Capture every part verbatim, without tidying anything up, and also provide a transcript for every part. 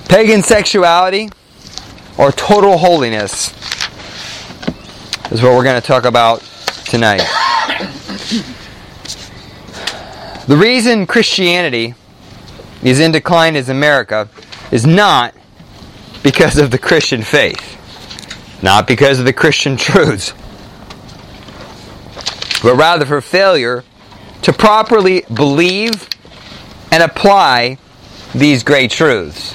Pagan sexuality or total holiness is what we're going to talk about tonight. The reason Christianity is in decline as America is not because of the Christian faith, not because of the Christian truths, but rather for failure to properly believe and apply these great truths.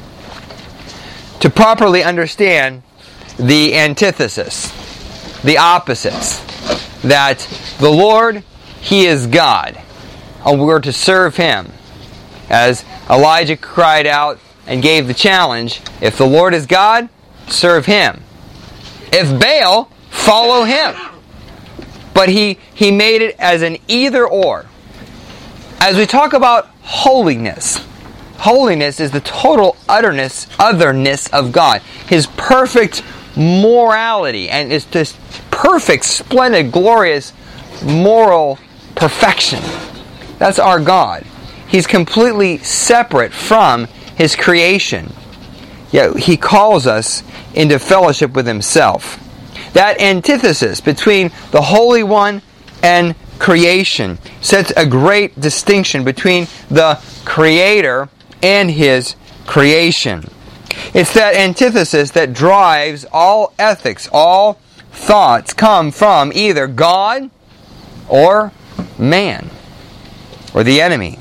To properly understand the antithesis, the opposites, that the Lord, He is God, and we're to serve Him. As Elijah cried out and gave the challenge, if the Lord is God, serve Him. If Baal, follow him. But he, he made it as an either or. As we talk about holiness, holiness is the total utterness, otherness of God. His perfect morality and His this perfect, splendid, glorious moral perfection. That's our God. He's completely separate from His creation. Yet He calls us into fellowship with Himself. That antithesis between the Holy One and creation sets a great distinction between the Creator and His creation. It's that antithesis that drives all ethics, all thoughts come from either God or man, or the enemy.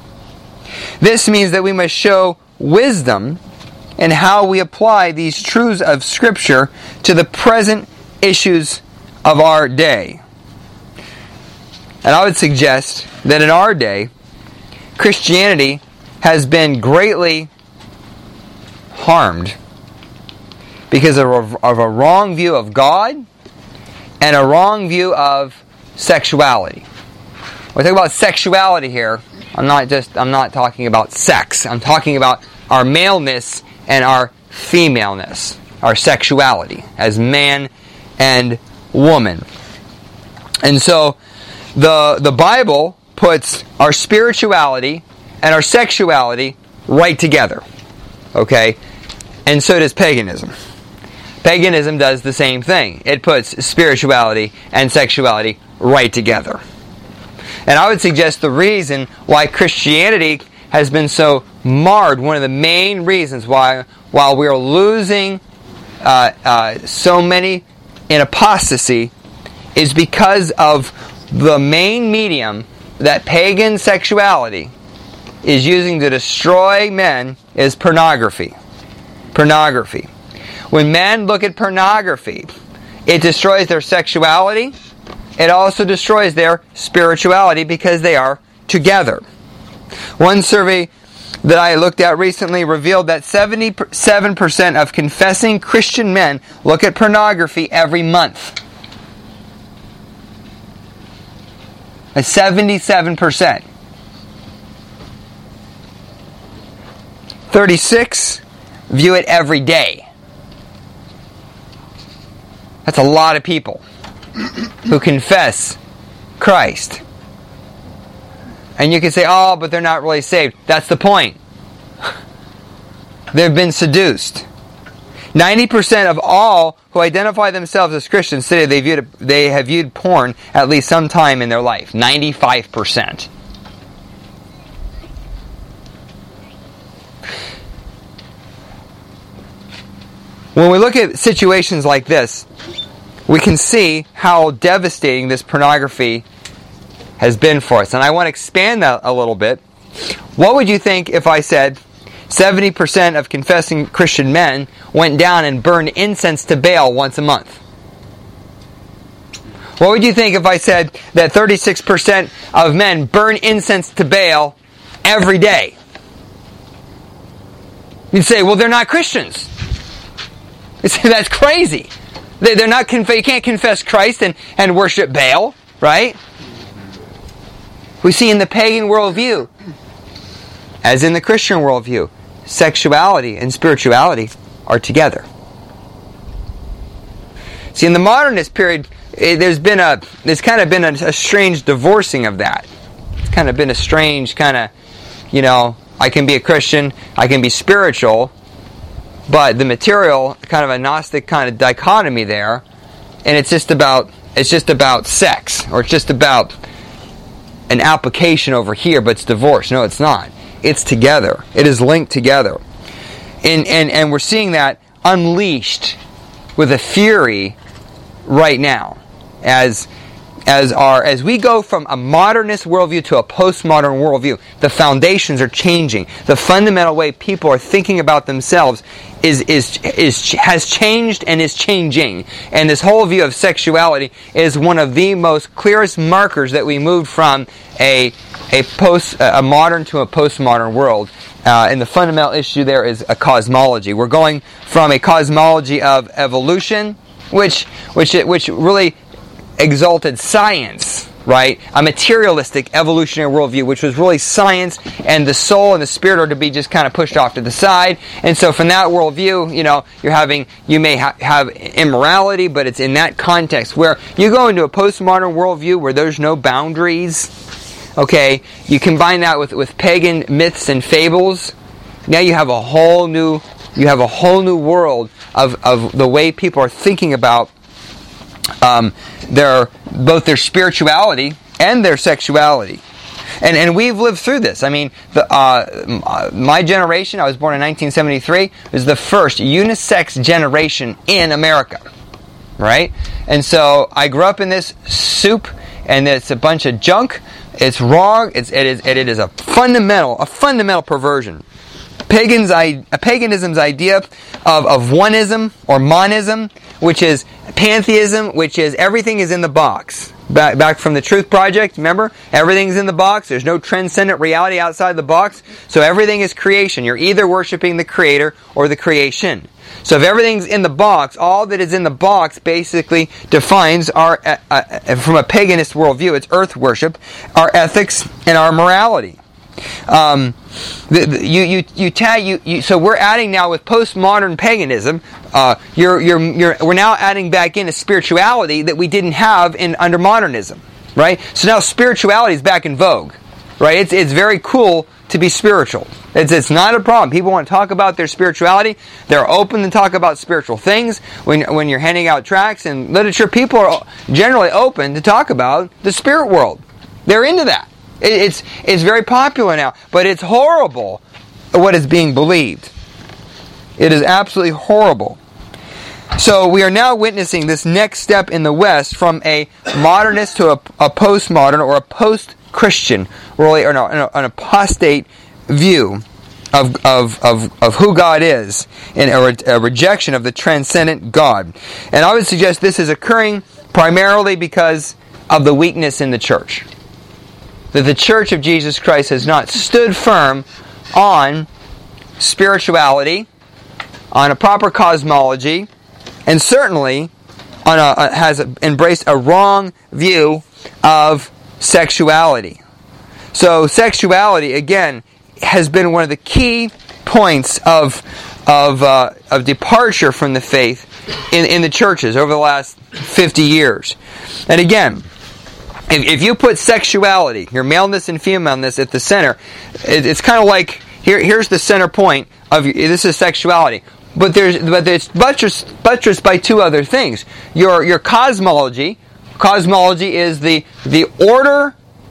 This means that we must show wisdom in how we apply these truths of Scripture to the present issues of our day. And I would suggest that in our day, Christianity has been greatly harmed because of a, of a wrong view of God and a wrong view of sexuality. When I talk about sexuality here, I'm not just I'm not talking about sex. I'm talking about our maleness and our femaleness, our sexuality as man and woman. And so the the Bible puts our spirituality and our sexuality right together. Okay? And so does paganism. Paganism does the same thing. It puts spirituality and sexuality right together. And I would suggest the reason why Christianity has been so marred, one of the main reasons why, while we are losing uh, uh, so many in apostasy, is because of the main medium that pagan sexuality is using to destroy men is pornography. Pornography. When men look at pornography, it destroys their sexuality. It also destroys their spirituality because they are together. One survey that I looked at recently revealed that seventy-seven percent of confessing Christian men look at pornography every month. A seventy-seven percent. thirty-six view it every day. That's a lot of people who confess Christ. And you can say, oh, but they're not really saved. That's the point. They've been seduced. ninety percent of all who identify themselves as Christians say they, viewed, they have viewed porn at least some time in their life. ninety-five percent. When we look at situations like this, we can see how devastating this pornography has been for us. And I want to expand that a little bit. What would you think if I said seventy percent of confessing Christian men went down and burned incense to Baal once a month? What would you think if I said that thirty-six percent of men burn incense to Baal every day? You'd say, well, they're not Christians. You'd say, that's crazy. They're not conf- you can't confess Christ and, and worship Baal, right? We see in the pagan worldview, as in the Christian worldview, sexuality and spirituality are together. See, in the modernist period, it, there's been a there's kind of been a, a strange divorcing of that. It's kind of been a strange kind of, you know, I can be a Christian, I can be spiritual, but the material, kind of a Gnostic kind of dichotomy there, and it's just about it's just about sex, or it's just about an application over here, but it's divorce. No, it's not. It's together. It is linked together. And, and, and we're seeing that unleashed with a fury right now. As, as, our, as we go from a modernist worldview to a postmodern worldview, the foundations are changing. The fundamental way people are thinking about themselves is, is, is, has changed and is changing. And this whole view of sexuality is one of the most clearest markers that we moved from a, a, post, a modern to a postmodern world. Uh, and the fundamental issue there is a cosmology. We're going from a cosmology of evolution, which, which, which really exalted science, right? A materialistic evolutionary worldview, which was really science, and the soul and the spirit are to be just kind of pushed off to the side. And so from that worldview, you know, you're having, you may ha- have immorality, but it's in that context where you go into a postmodern worldview where there's no boundaries. Okay, you combine that with, with pagan myths and fables. Now you have a whole new, you have a whole new world of, of the way people are thinking about Um, their both their spirituality and their sexuality, and and we've lived through this. I mean, the, uh, my generation, I was born in nineteen seventy-three, was the first unisex generation in America, right? And so I grew up in this soup, and it's a bunch of junk. It's wrong. It's it is it is a fundamental a fundamental perversion. Pagan's paganism's idea of, of oneism or monism, which is pantheism, which is everything is in the box. Back, back from the Truth Project, remember? Everything's in the box. There's no transcendent reality outside the box. So everything is creation. You're either worshiping the Creator or the creation. So if everything's in the box, all that is in the box basically defines our, uh, uh, from a paganist worldview, it's earth worship, our ethics, and our morality. Um, the, the, you you you tag you, you so we're adding now with postmodern paganism. Uh, you're you're you're we're now adding back in a spirituality that we didn't have in under modernism, right? So now spirituality is back in vogue, right? It's it's very cool to be spiritual. It's it's not a problem. People want to talk about their spirituality. They're open to talk about spiritual things. When when you're handing out tracts and literature, people are generally open to talk about the spirit world. They're into that. It's it's very popular now, but it's horrible what is being believed. It is absolutely horrible. So we are now witnessing this next step in the West from a modernist to a, a postmodern or a post-Christian, really, or no, an apostate view of of of, of who God is, and a, re, a rejection of the transcendent God. And I would suggest this is occurring primarily because of the weakness in the church. That the Church of Jesus Christ has not stood firm on spirituality, on a proper cosmology, and certainly on a, has embraced a wrong view of sexuality. So sexuality, again, has been one of the key points of of uh, of departure from the faith in, in the churches over the last fifty years. And again, If, if you put sexuality, your maleness and femaleness at the center, it, it's kind of like here. Here's the center point of this is sexuality, but there's but it's buttressed, buttressed by two other things. Your your cosmology, cosmology is the the order,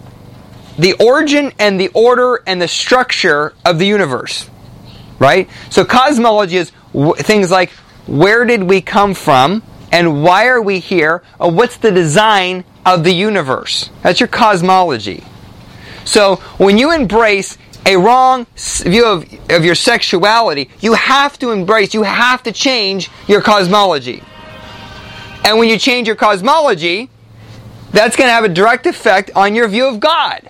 the origin and the order and the structure of the universe, right? So cosmology is w- things like where did we come from and why are we here? Or what's the design of the universe? That's your cosmology. So when you embrace a wrong view of, of your sexuality, you have to embrace, you have to change your cosmology. And when you change your cosmology, that's going to have a direct effect on your view of God.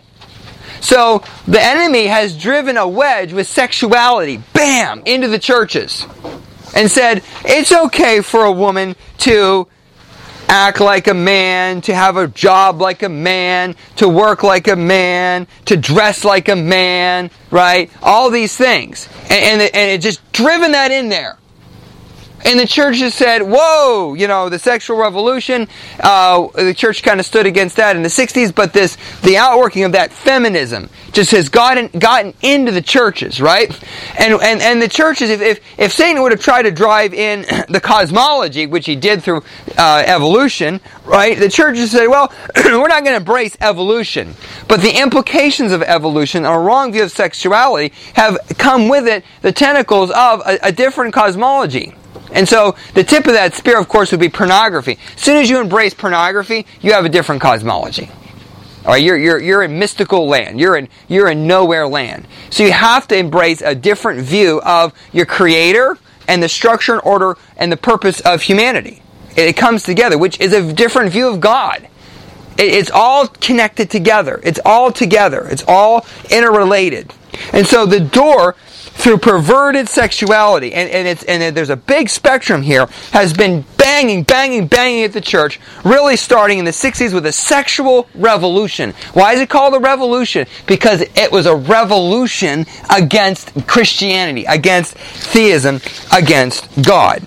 So the enemy has driven a wedge with sexuality, bam, into the churches. And said, it's okay for a woman to act like a man, to have a job like a man, to work like a man, to dress like a man, right? All these things. And, and, and it just driven that in there. And the church has said, whoa, you know, the sexual revolution, uh, the church kind of stood against that in the sixties, but this, the outworking of that feminism just has gotten, gotten into the churches, right? And, and, and the churches, if, if, if Satan would have tried to drive in the cosmology, which he did through, uh, evolution, right? The churches said, well, we're not going to embrace evolution. But the implications of evolution, a wrong view of sexuality, have come with it the tentacles of a, a different cosmology. And so, the tip of that spear, of course, would be pornography. As soon as you embrace pornography, you have a different cosmology. All right, you're you're you're in mystical land. You're in you're in nowhere land. So you have to embrace a different view of your Creator and the structure and order and the purpose of humanity. It, it comes together, which is a different view of God. It, it's all connected together. It's all together. It's all interrelated. And so the door, through perverted sexuality, and, and it's and there's a big spectrum here, has been banging, banging, banging at the church, really starting in the sixties with a sexual revolution. Why is it called a revolution? Because it was a revolution against Christianity, against theism, against God.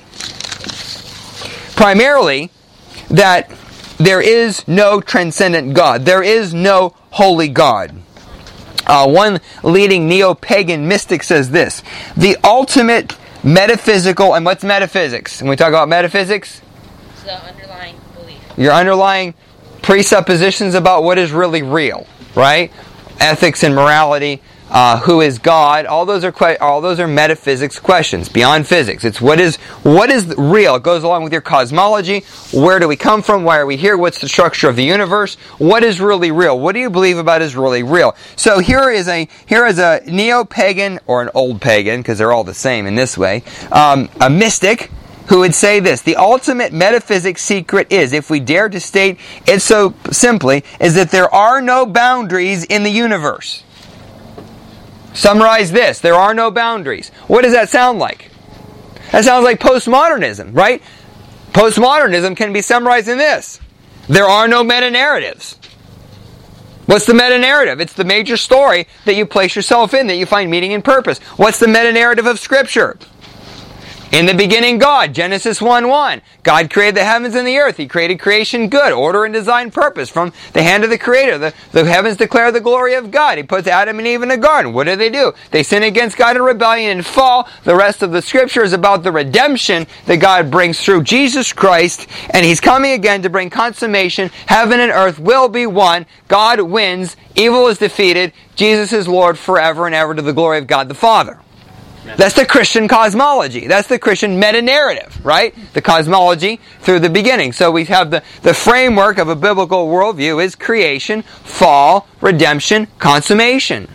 Primarily, that there is no transcendent God. There is no holy God. Uh, one leading neo-pagan mystic says this: the ultimate metaphysical, and what's metaphysics? When we talk about metaphysics? It's the underlying belief. Your underlying presuppositions about what is really real, right? Ethics and morality, uh, who is God? All those are que- all those are metaphysics questions beyond physics. It's what is what is real. It goes along with your cosmology. Where do we come from? Why are we here? What's the structure of the universe? What is really real? What do you believe about is really real? So here is a here is a neo-pagan, or an old pagan, because they're all the same in this way, um, a mystic who would say this: the ultimate metaphysics secret is, if we dare to state it so simply, is that there are no boundaries in the universe. Summarize this: there are no boundaries. What does that sound like? That sounds like postmodernism, right? Postmodernism can be summarized in this: there are no meta-narratives. What's the meta-narrative? It's the major story that you place yourself in, that you find meaning and purpose. What's the meta-narrative of Scripture? In the beginning, God, Genesis one one. God created the heavens and the earth. He created creation good, order and design, purpose. From the hand of the Creator, the, the heavens declare the glory of God. He puts Adam and Eve in a garden. What do they do? They sin against God in rebellion and fall. The rest of the Scripture is about the redemption that God brings through Jesus Christ. And He's coming again to bring consummation. Heaven and earth will be one. God wins. Evil is defeated. Jesus is Lord forever and ever, to the glory of God the Father. That's the Christian cosmology. That's the Christian meta-narrative, right? The cosmology through the beginning. So we have the, the framework of a biblical worldview is creation, fall, redemption, consummation.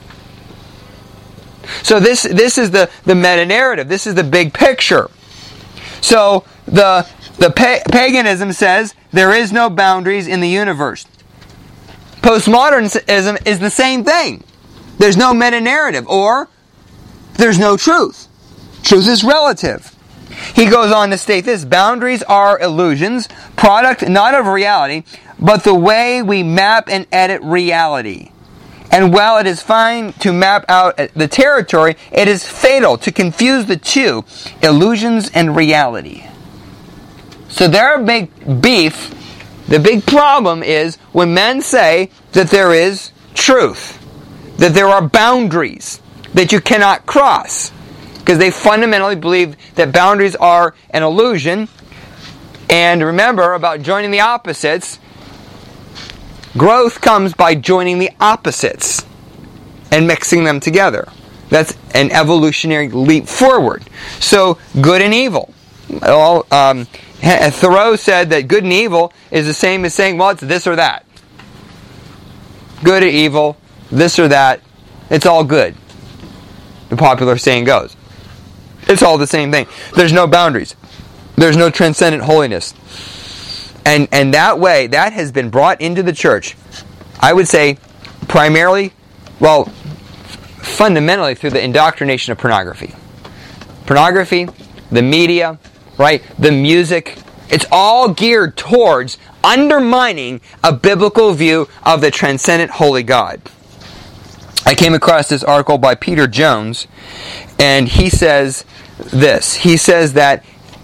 So this, this is the, the meta-narrative. This is the big picture. So the, the pa- paganism says there is no boundaries in the universe. Postmodernism is the same thing. There's no meta-narrative, or there's no truth. Truth is relative. He goes on to state this: boundaries are illusions, product not of reality, but the way we map and edit reality. And while it is fine to map out the territory, it is fatal to confuse the two, illusions and reality. So their big beef, the big problem is when men say that there is truth, that there are boundaries that you cannot cross, because they fundamentally believe that boundaries are an illusion. And remember about joining the opposites. Growth comes by joining the opposites and mixing them together. That's an evolutionary leap forward. So, good and evil. Well, um, Thoreau said that good and evil is the same as saying, well, it's this or that. Good or evil, this or that, it's all good. The popular saying goes. It's all the same thing. There's no boundaries. There's no transcendent holiness. And and that way, that has been brought into the church, I would say, primarily, well, fundamentally through the indoctrination of pornography. Pornography, the media, right, the music, it's all geared towards undermining a biblical view of the transcendent holy God. I came across this article by Peter Jones, and he says this. He says that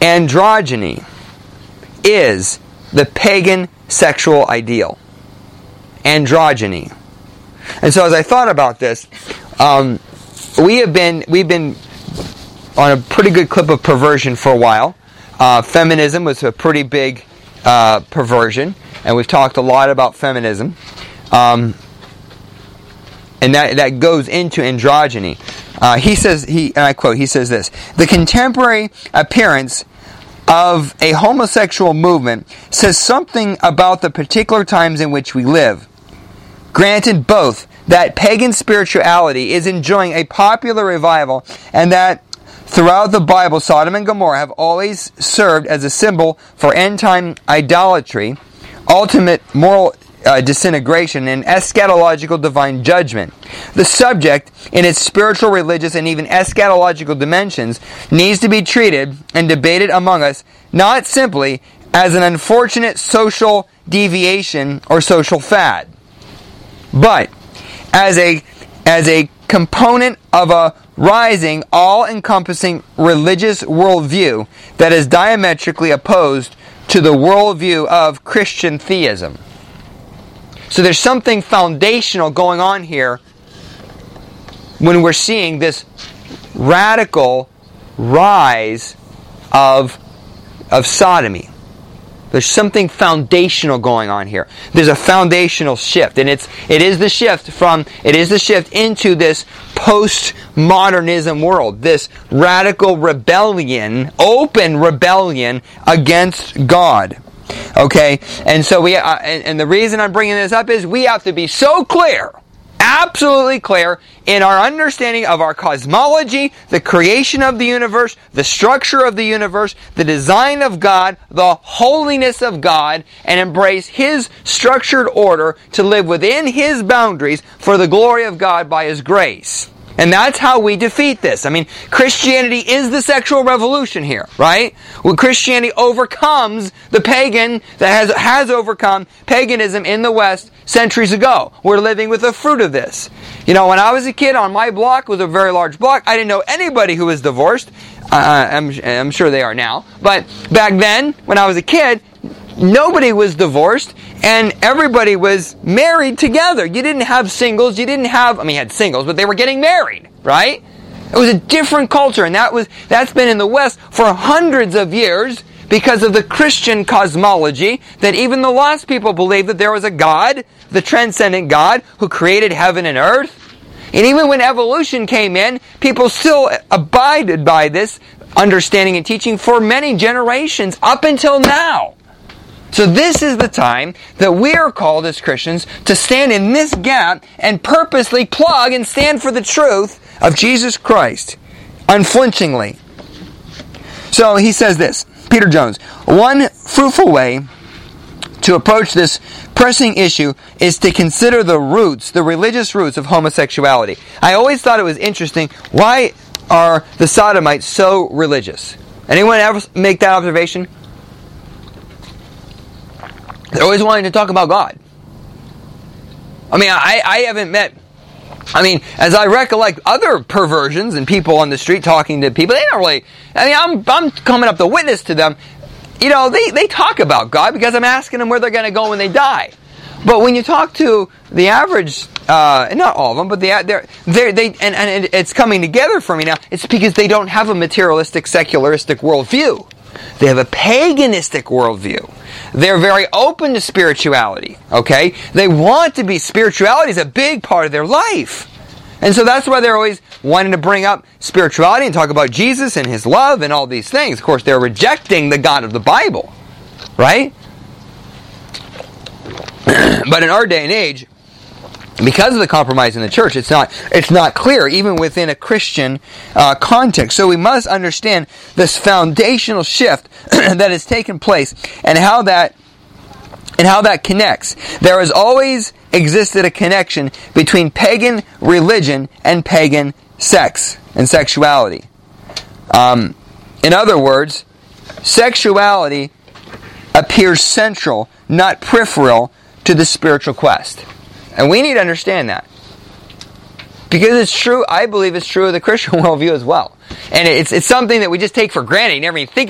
androgyny is the pagan sexual ideal. Androgyny. And so as I thought about this, um, we have been we've been on a pretty good clip of perversion for a while. Uh, feminism was a pretty big uh, perversion, and we've talked a lot about feminism. Um, and that that goes into androgyny. Uh, he says, he and I quote, he says this: "The contemporary appearance of a homosexual movement says something about the particular times in which we live. Granted both that pagan spirituality is enjoying a popular revival and that throughout the Bible Sodom and Gomorrah have always served as a symbol for end-time idolatry, ultimate moral uh, disintegration, and eschatological divine judgment. The subject, in its spiritual, religious, and even eschatological dimensions, needs to be treated and debated among us not simply as an unfortunate social deviation or social fad, but as a as a component of a rising, all-encompassing religious worldview that is diametrically opposed to the worldview of Christian theism." So there's something foundational going on here when we're seeing this radical rise of, of sodomy. There's something foundational going on here. There's a foundational shift, and it's it is the shift from it is the shift into this postmodernism world, this radical rebellion, open rebellion against God. Okay, and so we uh, and, and the reason I'm bringing this up is we have to be so clear, absolutely clear, in our understanding of our cosmology, the creation of the universe, the structure of the universe, the design of God, the holiness of God, and embrace His structured order to live within His boundaries for the glory of God by His grace. And that's how we defeat this. I mean, Christianity is the sexual revolution here, right? When Christianity overcomes the pagan that has has overcome paganism in the West centuries ago. We're living with the fruit of this. You know, when I was a kid, on my block, was a very large block, I didn't know anybody who was divorced. Uh, I'm, I'm sure they are now. But back then, when I was a kid, nobody was divorced, and everybody was married together. You didn't have singles, you didn't have, I mean, you had singles, but they were getting married, right? It was a different culture, and that was, that's been in the West for hundreds of years because of the Christian cosmology, that even the lost people believed that there was a God, the transcendent God, who created heaven and earth. And even when evolution came in, people still abided by this understanding and teaching for many generations up until now. So this is the time that we are called as Christians to stand in this gap and purposely plug and stand for the truth of Jesus Christ, unflinchingly. So he says this, Peter Jones, "One fruitful way to approach this pressing issue is to consider the roots, the religious roots of homosexuality." I always thought it was interesting, why are the Sodomites so religious? Anyone ever make that observation? They're always wanting to talk about God. I mean, I, I haven't met, I mean, as I recollect other perversions and people on the street talking to people, they don't really, I mean, I'm I'm coming up to witness to them. You know, they, they talk about God because I'm asking them where they're going to go when they die. But when you talk to the average, uh, not all of them, but the, they're, they're, they, and, and it's coming together for me now, it's because they don't have a materialistic, secularistic worldview. They have a paganistic worldview. They're very open to spirituality, okay? They want to be, spirituality is a big part of their life. And so that's why they're always wanting to bring up spirituality and talk about Jesus and His love and all these things. Of course, they're rejecting the God of the Bible, right? But in our day and age, because of the compromise in the church, it's not it's not clear, even within a Christian uh, context. So we must understand this foundational shift that has taken place and how that and how that connects. There has always existed a connection between pagan religion and pagan sex and sexuality. Um, in other words, sexuality appears central, not peripheral, to the spiritual quest. And we need to understand that. Because it's true, I believe it's true of the Christian worldview as well. And it's it's something that we just take for granted, you never even think about.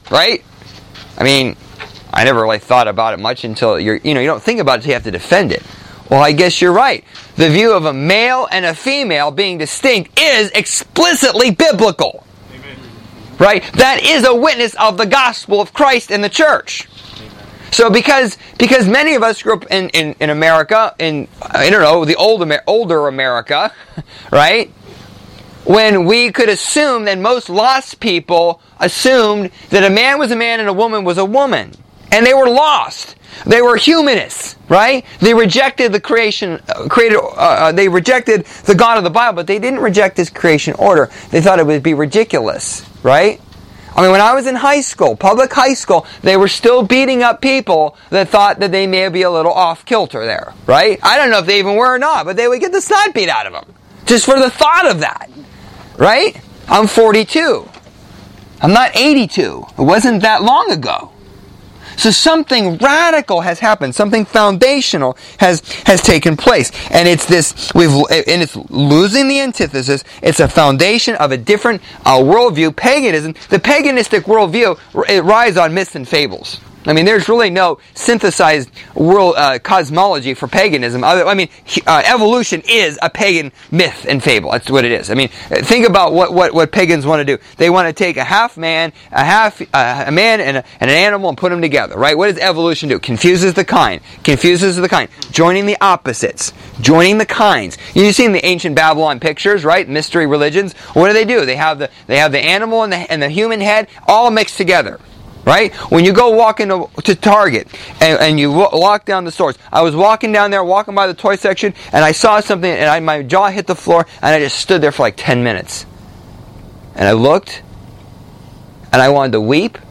right? I mean, I never really thought about it much until you're, you know, you don't think about it until you have to defend it. Well, I guess you're right. The view of a male and a female being distinct is explicitly biblical. Amen. Right? That is a witness of the gospel of Christ in the church. Amen. So because because many of us grew up in, in, in America, in, I don't know, the old older America, right? When we could assume that most lost people assumed that a man was a man and a woman was a woman. And they were lost. They were humanists, right? They rejected the creation, uh, created. Uh, they rejected the God of the Bible, but they didn't reject His creation order. They thought it would be ridiculous, right? I mean, when I was in high school, public high school, they were still beating up people that thought that they may be a little off kilter there, right? I don't know if they even were or not, but they would get the snot beat out of them just for the thought of that, right? I'm forty-two. I'm not eighty-two. It wasn't that long ago. So something radical has happened. Something foundational has has taken place, and it's this. We've and it's losing the antithesis. It's a foundation of a different uh, worldview. Paganism, the paganistic worldview, it rides on myths and fables. I mean, there's really no synthesized world uh, cosmology for paganism. I mean, uh, evolution is a pagan myth and fable. That's what it is. I mean, think about what, what, what pagans want to do. They want to take a half man, a half uh, a man, and, a, and an animal and put them together. Right? What does evolution do? Confuses the kind. Confuses the kind. Joining the opposites. Joining the kinds. You've seen the ancient Babylon pictures, right? Mystery religions. What do they do? They have the they have the animal and the and the human head all mixed together. Right? When you go walk into to Target and, and you walk down the stores. I was walking down there, walking by the toy section, and I saw something, and I, my jaw hit the floor, and I just stood there for like ten minutes. And I looked, and I wanted to weep,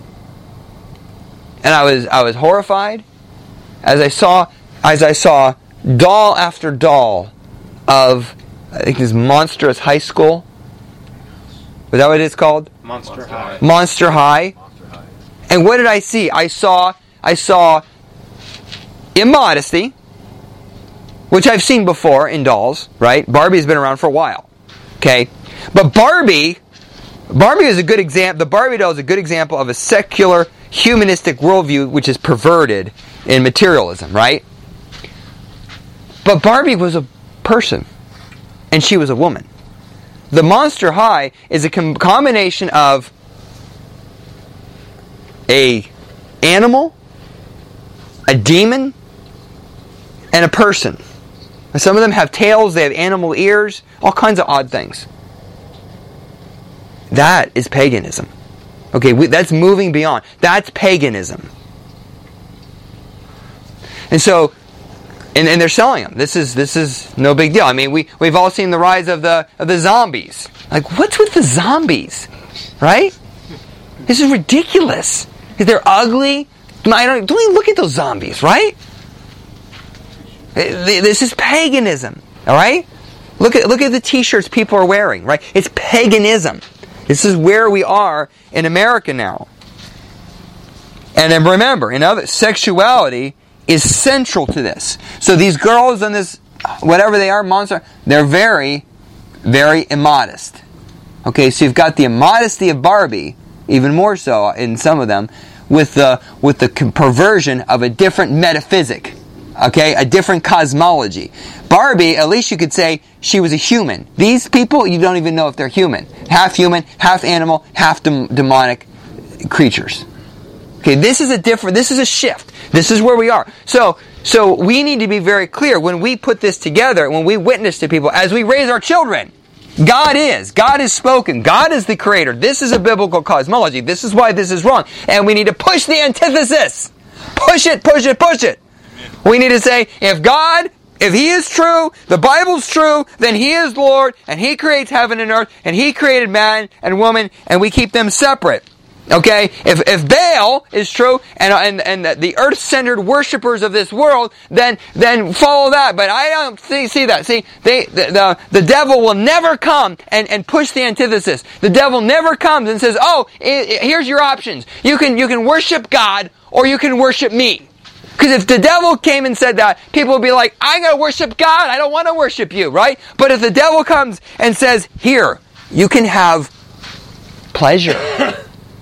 and I was I was horrified as I saw as I saw doll after doll of, I think this Monstrous High School. Was that what it's called? Monster High. Monster High. And what did I see? I saw I saw immodesty, which I've seen before in dolls, right? Barbie's been around for a while. Okay? But Barbie Barbie is a good example. The Barbie doll is a good example of a secular, humanistic worldview which is perverted in materialism, right? But Barbie was a person, and she was a woman. The Monster High is a com- combination of a animal, a demon, and a person. And some of them have tails, they have animal ears, all kinds of odd things. That is paganism. Okay, we, that's moving beyond. That's paganism. And so, and, and they're selling them. This is this is no big deal. I mean, we we've all seen the rise of the of the zombies. Like, what's with the zombies, right? This is ridiculous. They're ugly. I don't, don't even look at those zombies, right? This is paganism, all right? Look at look at the T-shirts people are wearing, right? It's paganism. This is where we are in America now. And then remember, in other sexuality is central to this. So these girls and this, whatever they are, monster, they're very, very immodest. Okay, so you've got the immodesty of Barbie, even more so in some of them, with the with the perversion of a different metaphysic, okay, a different cosmology. Barbie, at least you could say she was a human. These people, you don't even know if they're human. Half human, half animal, half dem- demonic creatures. Okay, this is a different, this is a shift. This is where we are. So, so we need to be very clear when we put this together, when we witness to people, as we raise our children. God is. God is spoken. God is the creator. This is a biblical cosmology. This is why this is wrong. And we need to push the antithesis. Push it, push it, push it. We need to say, if God, if He is true, the Bible's true, then He is Lord, and He creates heaven and earth, and He created man and woman, and we keep them separate. Okay? If if Baal is true, and and, and the earth-centered worshippers of this world, then then follow that. But I don't see, see that. See, they the, the the devil will never come and, and push the antithesis. The devil never comes and says, "Oh, it, it, here's your options. You can you can worship God, or you can worship me." Because if the devil came and said that, people would be like, "I'm going to worship God. I don't want to worship you," right? But if the devil comes and says, "Here, you can have pleasure.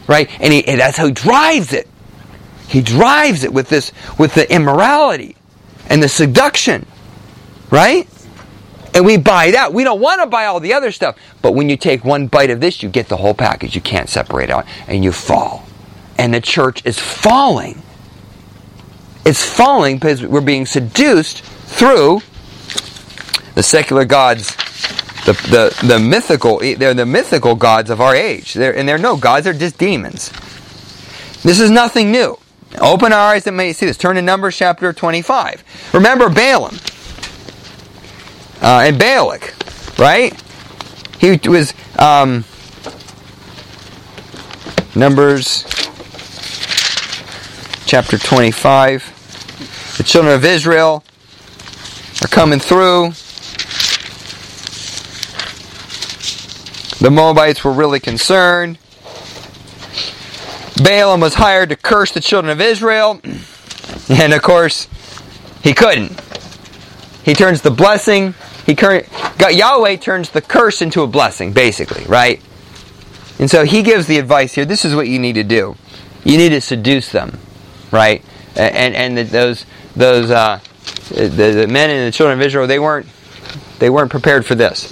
right? And, he, and that's how he drives it. He drives it with this, with the immorality and the seduction, right? And we buy that. We don't want to buy all the other stuff. But when you take one bite of this, you get the whole package. You can't separate out. And you fall. And the church is falling. It's falling because we're being seduced through the secular gods, the the, the mythical, they're the mythical gods of our age. They're, and they're no gods, they're just demons. This is nothing new. Open our eyes and may see this. Turn to Numbers chapter twenty-five. Remember Balaam uh, and Balak, right? He was um, Numbers chapter twenty-five. The children of Israel are coming through. The Moabites were really concerned. Balaam was hired to curse the children of Israel. And of course, he couldn't. He turns the blessing, he cur- Yahweh turns the curse into a blessing, basically, right? And so he gives the advice here, this is what you need to do. You need to seduce them, right? And and the, those those uh, the, the men and the children of Israel, they weren't they weren't prepared for this.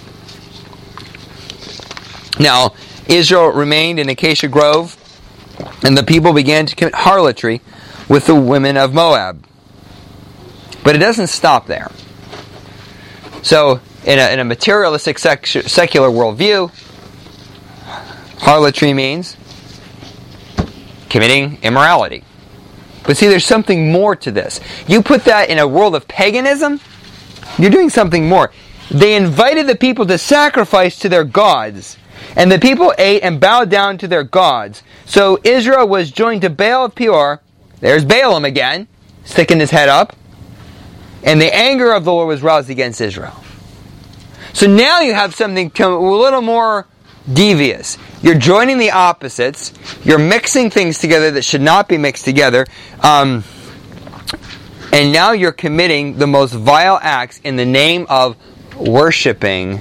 Now, Israel remained in Acacia Grove, and the people began to commit harlotry with the women of Moab. But it doesn't stop there. So, in a, in a materialistic sec- secular worldview, harlotry means committing immorality. But see, there's something more to this. You put that in a world of paganism, you're doing something more. They invited the people to sacrifice to their gods, and the people ate and bowed down to their gods. So Israel was joined to Baal of Peor. There's Balaam again, sticking his head up. And the anger of the Lord was roused against Israel. So now you have something a little more devious. You're joining the opposites. You're mixing things together that should not be mixed together. Um, and now you're committing the most vile acts in the name of worshiping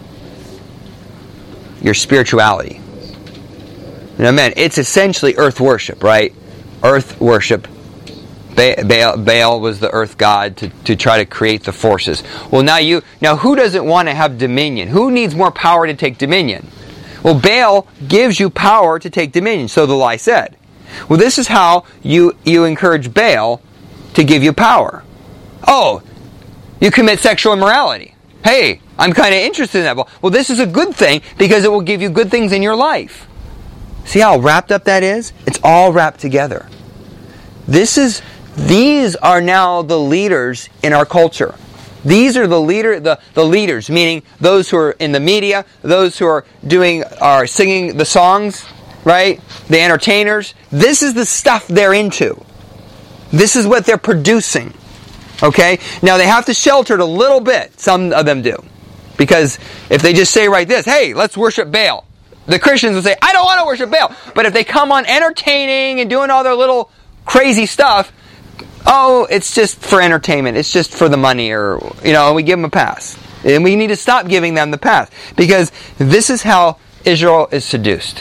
your spirituality. Now, man, it's essentially earth worship, right? Earth worship. Baal, Baal was the earth god to, to try to create the forces. Well, now you now who doesn't want to have dominion? Who needs more power to take dominion? Well, Baal gives you power to take dominion, so the lie said. Well, this is how you, you encourage Baal to give you power. Oh, you commit sexual immorality. Hey, I'm kind of interested in that. Well, this is a good thing because it will give you good things in your life. See how wrapped up that is? It's all wrapped together. This is, these are now the leaders in our culture. These are the leader, the, the leaders, meaning those who are in the media, those who are doing, are singing the songs, right? The entertainers. This is the stuff they're into. This is what they're producing. Okay? Now they have to shelter it a little bit. Some of them do. Because if they just say right this, hey, let's worship Baal. The Christians will say, I don't want to worship Baal. But if they come on entertaining and doing all their little crazy stuff, oh, it's just for entertainment. It's just for the money, or, you know, we give them a pass. And we need to stop giving them the pass. Because this is how Israel is seduced.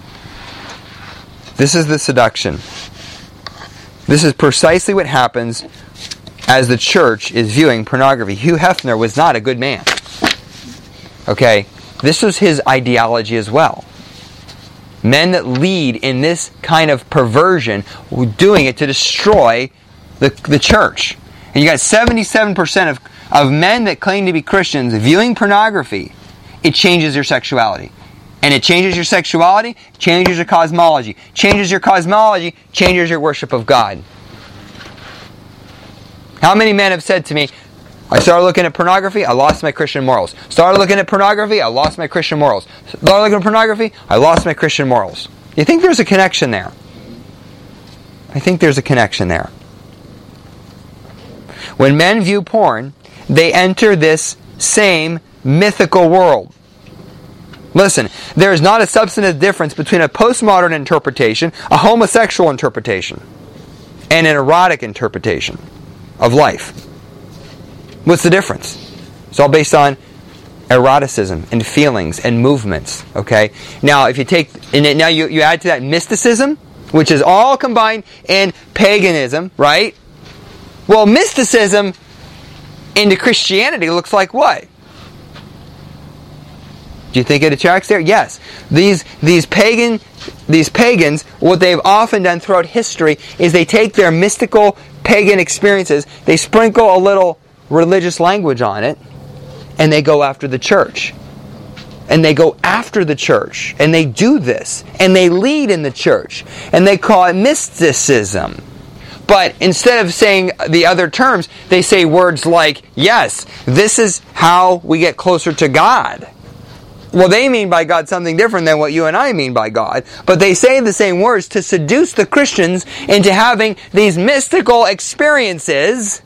This is the seduction. This is precisely what happens as the church is viewing pornography. Hugh Hefner was not a good man. Okay? This was his ideology as well. Men that lead in this kind of perversion were doing it to destroy the, the church. And you got seventy-seven percent of, of men that claim to be Christians viewing pornography. It changes your sexuality. And it changes your sexuality, changes your cosmology. Changes your cosmology, changes your worship of God. How many men have said to me, I started looking at pornography, I lost my Christian morals. Started looking at pornography, I lost my Christian morals. Started looking at pornography, I lost my Christian morals. You think there's a connection there? I think there's a connection there. When men view porn, they enter this same mythical world. Listen, there is not a substantive difference between a postmodern interpretation, a homosexual interpretation, and an erotic interpretation of life. What's the difference? It's all based on eroticism and feelings and movements. Okay? Now, if you take, and now you, you add to that mysticism, which is all combined in paganism, right? Well, mysticism into Christianity looks like what? Do you think it attracts there? Yes. These these pagan these pagans, what they've often done throughout history is they take their mystical pagan experiences, they sprinkle a little religious language on it, and they go after the church. And they go after the church. And they do this. And they lead in the church. And they call it mysticism. But instead of saying the other terms, they say words like, yes, this is how we get closer to God. Well, they mean by God something different than what you and I mean by God. But they say the same words to seduce the Christians into having these mystical experiences.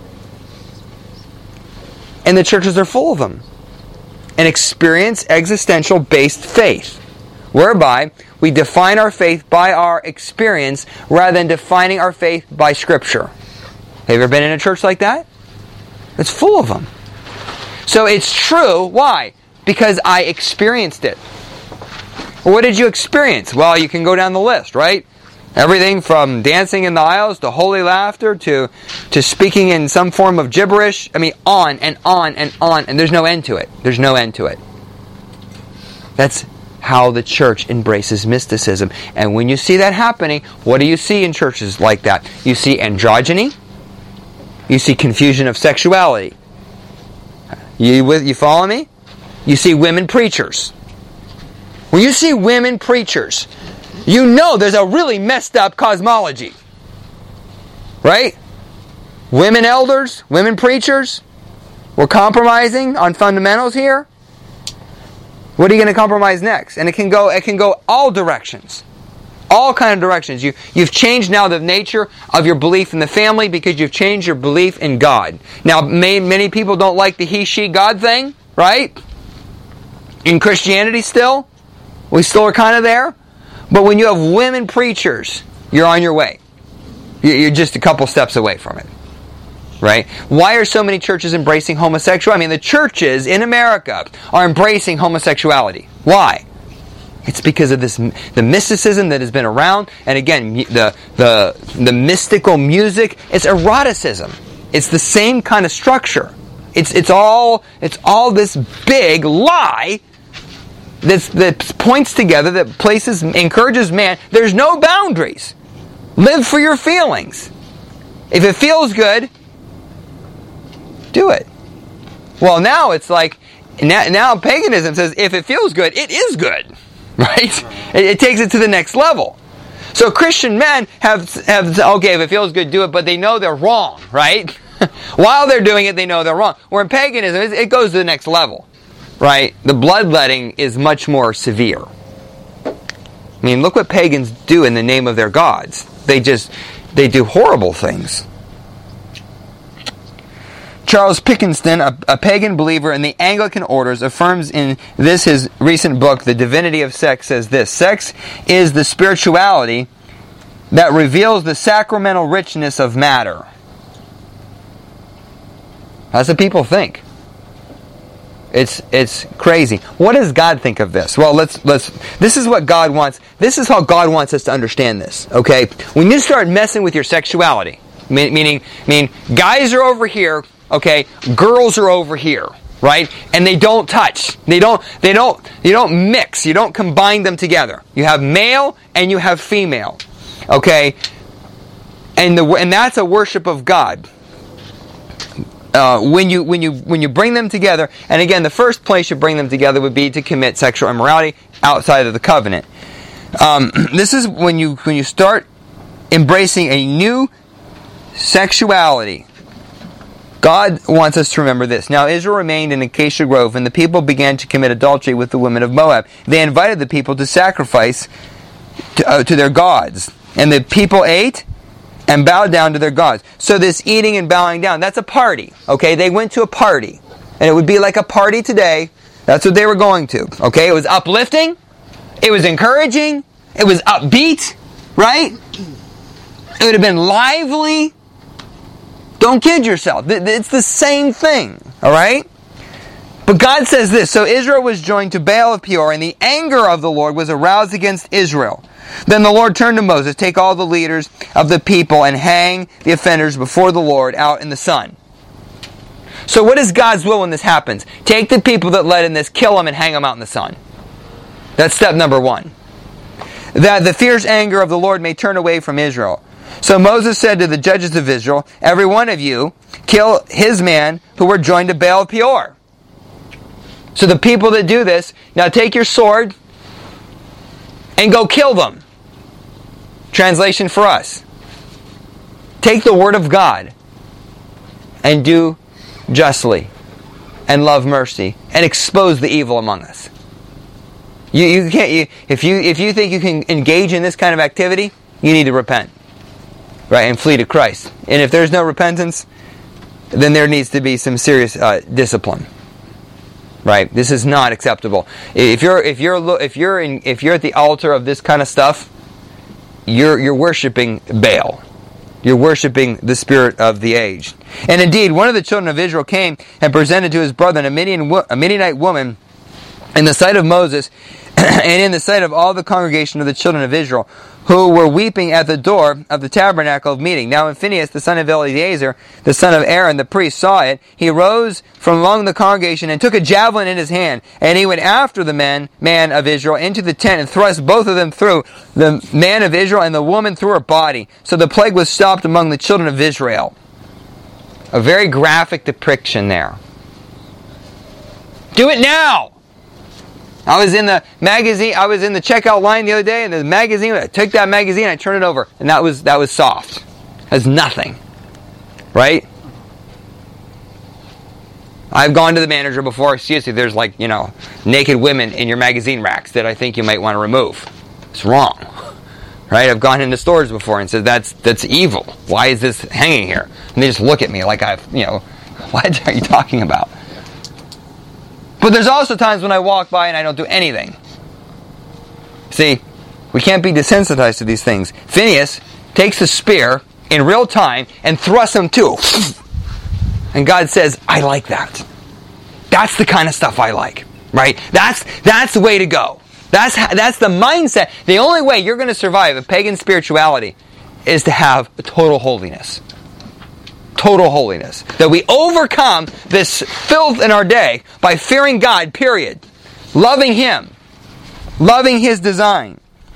And the churches are full of them. An experience existential-based faith, whereby we define our faith by our experience rather than defining our faith by Scripture. Have you ever been in a church like that? It's full of them. So it's true. Why? Because I experienced it. Well, what did you experience? Well, you can go down the list, right? Everything from dancing in the aisles to holy laughter to, to speaking in some form of gibberish. I mean, on and on and on. And there's no end to it. There's no end to it. That's how the church embraces mysticism. And when you see that happening, what do you see in churches like that? You see androgyny. You see confusion of sexuality. You with you follow me? You see women preachers. When you see women preachers, you know there's a really messed up cosmology. Right? Women elders, women preachers, we're compromising on fundamentals here. What are you going to compromise next? And it can go it can go all directions. All kind of directions. You, you've changed now the nature of your belief in the family because you've changed your belief in God. Now, may, many people don't like the he, she, God thing, right? In Christianity still, we still are kind of there. But when you have women preachers, you're on your way. You're just a couple steps away from it. Right? Why are so many churches embracing homosexuality? I mean, the churches in America are embracing homosexuality. Why? It's because of this, the mysticism that has been around, and again, the the the mystical music. It's eroticism. It's the same kind of structure. It's it's all it's all this big lie that's, that points together, that places encourages man. There's no boundaries. Live for your feelings. If it feels good, do it. Well, now it's like, now, now paganism says, if it feels good, it is good. Right? It, it takes it to the next level. So Christian men have, have, okay, if it feels good, do it, but they know they're wrong, right? While they're doing it, they know they're wrong. Where in paganism, it goes to the next level, right? The bloodletting is much more severe. I mean, look what pagans do in the name of their gods. They just, they do horrible things. Charles Pickenston, a, a pagan believer in the Anglican orders, affirms in this his recent book, The Divinity of Sex, says this: sex is the spirituality that reveals the sacramental richness of matter. That's what people think. It's it's crazy. What does God think of this? Well, let's let's. This is what God wants. This is how God wants us to understand this. Okay, when you start messing with your sexuality, meaning, mean, guys are over here. Okay, girls are over here, right? And they don't touch. They don't. They don't. You don't mix. You don't combine them together. You have male and you have female. Okay, and the and that's a worship of God. Uh, when you when you when you bring them together, and again, the first place you bring them together would be to commit sexual immorality outside of the covenant. Um, this is when you when you start embracing a new sexuality. God wants us to remember this. Now Israel remained in Acacia Grove, and the people began to commit adultery with the women of Moab. They invited the people to sacrifice to, uh, to their gods, and the people ate and bowed down to their gods. So this eating and bowing down, that's a party. Okay, they went to a party. And it would be like a party today. That's what they were going to. Okay, it was uplifting. It was encouraging. It was upbeat. Right? It would have been lively. Don't kid yourself. It's the same thing. Alright? But God says this, so Israel was joined to Baal of Peor, and the anger of the Lord was aroused against Israel. Then the Lord turned to Moses, take all the leaders of the people and hang the offenders before the Lord out in the sun. So what is God's will when this happens? Take the people that led in this, kill them, and hang them out in the sun. That's step number one. That the fierce anger of the Lord may turn away from Israel. So Moses said to the judges of Israel, every one of you kill his man who were joined to Baal of Peor. So the people that do this, now take your sword and go kill them. Translation for us. Take the word of God and do justly and love mercy and expose the evil among us. You, you can't, you, if you if you think you can engage in this kind of activity, you need to repent. Right? And flee to Christ. And if there's no repentance, then there needs to be some serious uh, discipline. Right? This is not acceptable. If you're if you're if you're in if you're at the altar of this kind of stuff, you're you're worshiping Baal. You're worshiping the spirit of the age. And indeed, one of the children of Israel came and presented to his brother a Midian a Midianite woman in the sight of Moses and in the sight of all the congregation of the children of Israel, who were weeping at the door of the tabernacle of meeting. Now when Phinehas, the son of Eleazar, the son of Aaron, the priest, saw it, he rose from among the congregation and took a javelin in his hand, and he went after the man, man of Israel into the tent and thrust both of them through, the man of Israel and the woman through her body. So the plague was stopped among the children of Israel. A very graphic depiction there. Do it now! I was in the magazine, I was in the checkout line the other day, and the magazine, I took that magazine, I turned it over, and that was that was soft. That's nothing. Right? I've gone to the manager before, excuse me, there's like, you know, naked women in your magazine racks that I think you might want to remove. It's wrong. Right? I've gone into stores before and said, that's that's evil. Why is this hanging here? And they just look at me like I've, you know, what are you talking about? But there's also times when I walk by and I don't do anything. See, we can't be desensitized to these things. Phinehas takes the spear in real time and thrusts him too. And God says, I like that. That's the kind of stuff I like. Right? That's that's the way to go. That's that's the mindset. The only way you're going to survive a pagan spirituality is to have a total holiness. Total holiness. That we overcome this filth in our day by fearing God, period. Loving Him. Loving His design.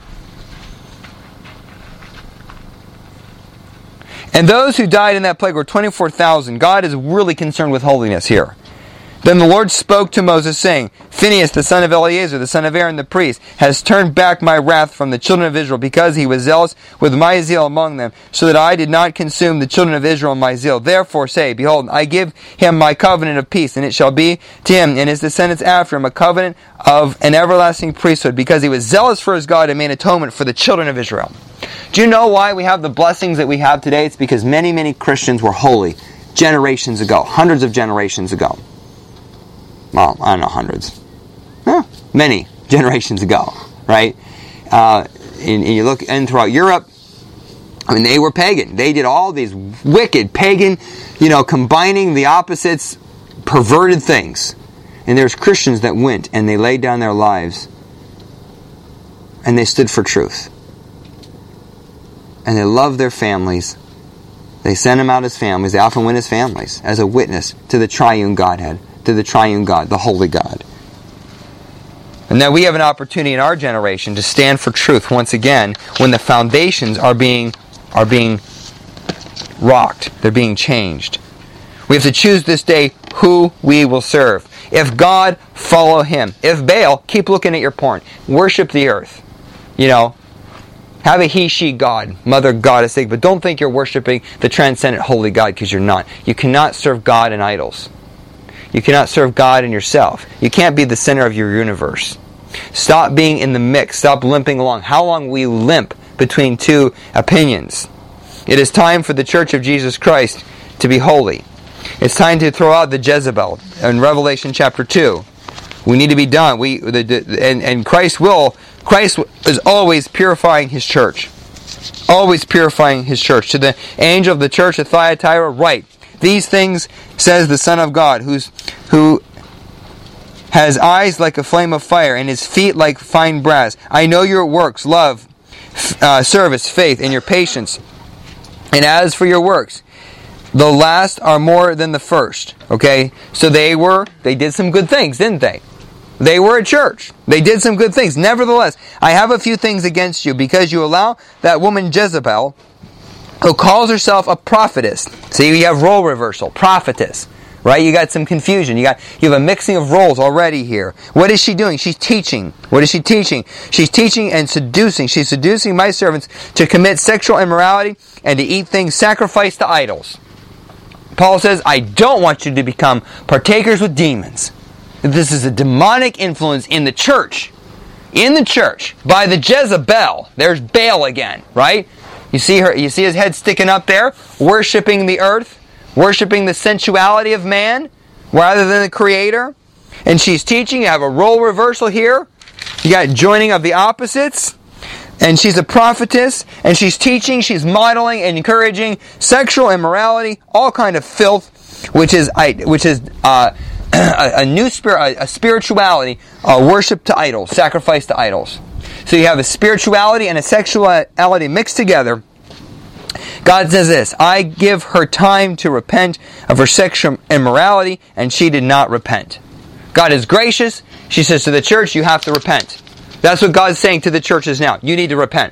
And those who died in that plague were twenty-four thousand. God is really concerned with holiness here. Then the Lord spoke to Moses, saying, Phinehas, the son of Eleazar, the son of Aaron the priest, has turned back my wrath from the children of Israel, because he was zealous with my zeal among them, so that I did not consume the children of Israel in my zeal. Therefore say, behold, I give him my covenant of peace, and it shall be to him and his descendants after him a covenant of an everlasting priesthood, because he was zealous for his God and made atonement for the children of Israel. Do you know why we have the blessings that we have today? It's because many, many Christians were holy generations ago, hundreds of generations ago. Well, I don't know, hundreds. Huh, many generations ago, right? Uh, and, and you look in throughout Europe, I mean, they were pagan. They did all these wicked, pagan, you know, combining the opposites, perverted things. And there's Christians that went and they laid down their lives and they stood for truth. And they loved their families. They sent them out as families. They often went as families, as a witness to the triune Godhead. To the triune God, the holy God. And now we have an opportunity in our generation to stand for truth once again when the foundations are being are being rocked. They're being changed. We have to choose this day who we will serve. If God, follow Him. If Baal, keep looking at your porn. Worship the earth. You know, have a he, she God, mother goddess, but don't think you're worshiping the transcendent holy God, because you're not. You cannot serve God and idols. You cannot serve God and yourself. You can't be the center of your universe. Stop being in the mix. Stop limping along. How long will you limp between two opinions? It is time for the Church of Jesus Christ to be holy. It's time to throw out the Jezebel. In Revelation chapter two, we need to be done. We the, the, and and Christ will. Christ is always purifying His church. Always purifying His church. To the angel of the church of Thyatira, write. These things says the Son of God, who's, who has eyes like a flame of fire, and his feet like fine brass. I know your works, love, uh, service, faith, and your patience. And as for your works, the last are more than the first. Okay? So they were, they did some good things, didn't they? They were a church. They did some good things. Nevertheless, I have a few things against you, because you allow that woman Jezebel, who calls herself a prophetess. See, you have role reversal. Prophetess. Right? You got some confusion. You got you have a mixing of roles already here. What is she doing? She's teaching. What is she teaching? She's teaching and seducing. She's seducing my servants to commit sexual immorality and to eat things sacrificed to idols. Paul says, I don't want you to become partakers with demons. This is a demonic influence in the church. In the church. By the Jezebel. There's Baal again. Right? You see her. You see his head sticking up there, worshiping the earth. Worshipping the sensuality of man rather than the Creator. And she's teaching. You have a role reversal here. You got joining of the opposites. And she's a prophetess. And she's teaching. She's modeling and encouraging sexual immorality. All kind of filth. Which is which is uh, a, a new spirit, a spirituality. Uh, worship to idols. Sacrifice to idols. So you have a spirituality and a sexuality mixed together. God says this, I give her time to repent of her sexual immorality, and she did not repent. God is gracious. She says to the church, you have to repent. That's what God's saying to the churches now. You need to repent.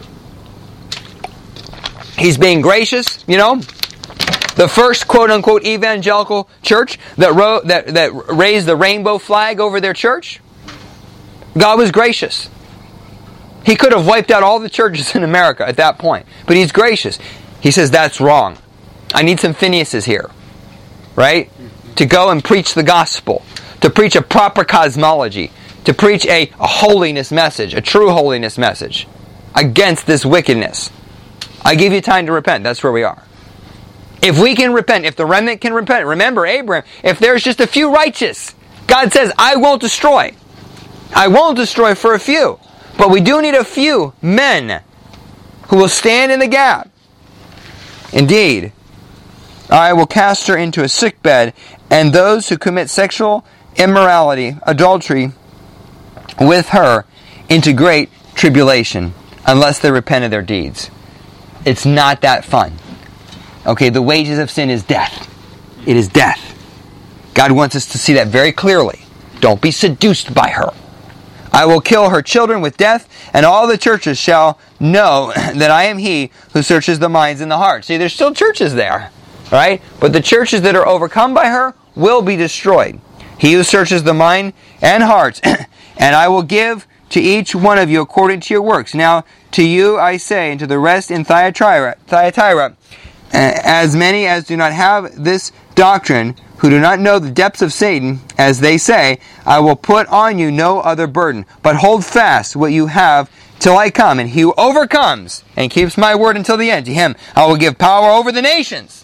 He's being gracious, you know. The first quote-unquote evangelical church that, wrote, that, that raised the rainbow flag over their church, God was gracious. He could have wiped out all the churches in America at that point. But He's gracious. He says, that's wrong. I need some Phineases here. Right? To go and preach the gospel. To preach a proper cosmology. To preach a, a holiness message. A true holiness message. Against this wickedness. I give you time to repent. That's where we are. If we can repent, if the remnant can repent. Remember Abraham, if there's just a few righteous, God says, I won't destroy. I won't destroy for a few. But we do need a few men who will stand in the gap. Indeed, I will cast her into a sickbed, and those who commit sexual immorality, adultery with her, into great tribulation, unless they repent of their deeds. It's not that fun. Okay, the wages of sin is death. It is death. God wants us to see that very clearly. Don't be seduced by her. I will kill her children with death, and all the churches shall know that I am He who searches the minds and the hearts. See, there's still churches there, right? But the churches that are overcome by her will be destroyed. He who searches the mind and hearts, and I will give to each one of you according to your works. Now, to you I say, and to the rest in Thyatira, Thyatira, as many as do not have this doctrine, who do not know the depths of Satan, as they say, I will put on you no other burden, but hold fast what you have till I come. And he who overcomes and keeps my word until the end, to him I will give power over the nations.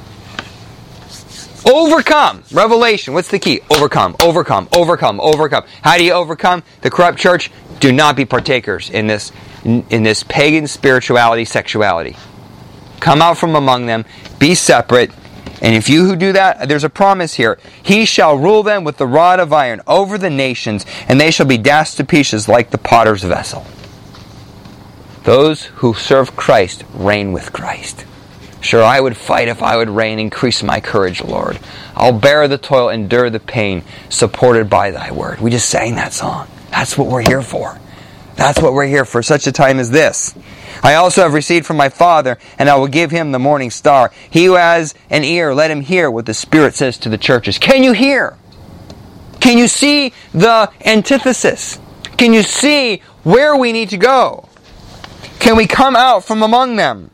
Overcome. Revelation. What's the key? Overcome, overcome, overcome, overcome. How do you overcome? The corrupt church, do not be partakers in this, in this pagan spirituality, sexuality. Come out from among them. Be separate. And if you who do that, there's a promise here. He shall rule them with the rod of iron over the nations, and they shall be dashed to pieces like the potter's vessel. Those who serve Christ reign with Christ. Sure, I would fight if I would reign. Increase my courage, Lord. I'll bear the toil, endure the pain, supported by thy word. We just sang that song. That's what we're here for. That's what we're here for, such a time as this. I also have received from my Father, and I will give him the morning star. He who has an ear, let him hear what the Spirit says to the churches. Can you hear? Can you see the antithesis? Can you see where we need to go? Can we come out from among them?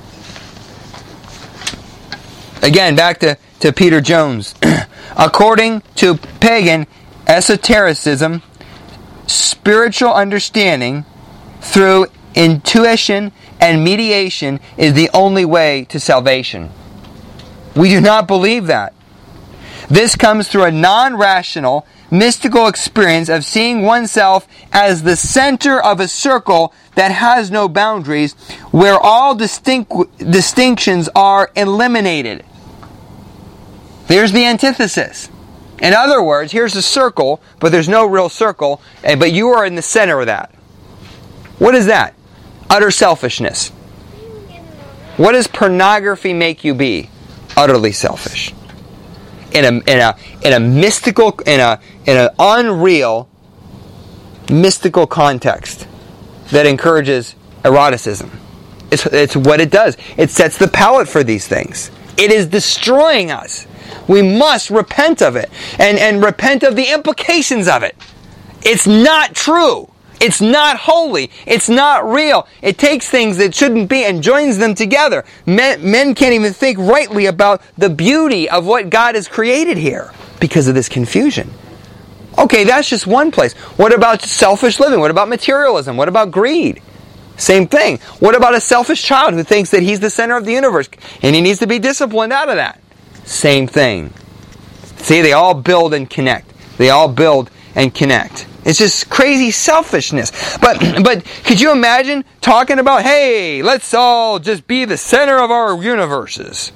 Again, back to, to Peter Jones. According to pagan esotericism, spiritual understanding through intuition and mediation is the only way to salvation. We do not believe that. This comes through a non-rational, mystical experience of seeing oneself as the center of a circle that has no boundaries, where all distinct, distinctions are eliminated. There's the antithesis. In other words, here's a circle, but there's no real circle, but you are in the center of that. What is that? Utter selfishness. What does pornography make you be? Utterly selfish. In a in a in a mystical, in a in an unreal mystical context that encourages eroticism. It's it's what it does. It sets the palate for these things. It is destroying us. We must repent of it. And, and repent of the implications of it. It's not true. It's not holy. It's not real. It takes things that shouldn't be and joins them together. Men, men can't even think rightly about the beauty of what God has created here because of this confusion. Okay, that's just one place. What about selfish living? What about materialism? What about greed? Same thing. What about a selfish child who thinks that he's the center of the universe and he needs to be disciplined out of that? Same thing. See, they all build and connect. They all build and connect. It's just crazy selfishness. But but could you imagine talking about, hey, let's all just be the center of our universes?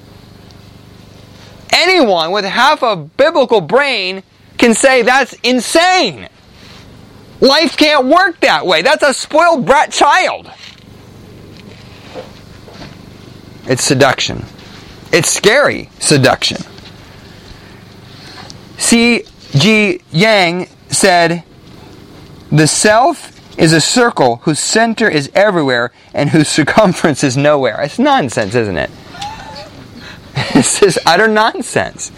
Anyone with half a biblical brain can say that's insane. Life can't work that way. That's a spoiled brat child. It's seduction. It's scary seduction. C G Yang said, the self is a circle whose center is everywhere and whose circumference is nowhere. It's nonsense, isn't it? It's just utter nonsense.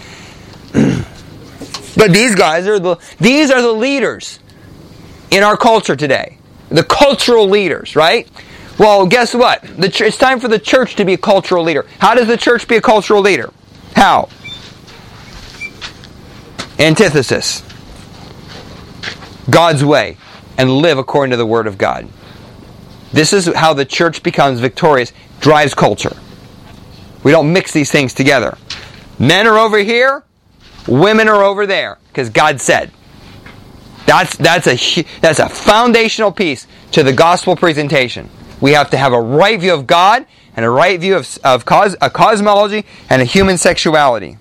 But these guys are the these are the leaders in our culture today. The cultural leaders, right? Well, guess what? The ch- it's time for the church to be a cultural leader. How does the church be a cultural leader? How? Antithesis. God's way. And live according to the Word of God. This is how the church becomes victorious, drives culture. We don't mix these things together. Men are over here, women are over there, because God said. That's that's a that's a foundational piece to the gospel presentation. We have to have a right view of God and a right view of of cos, a cosmology and a human sexuality.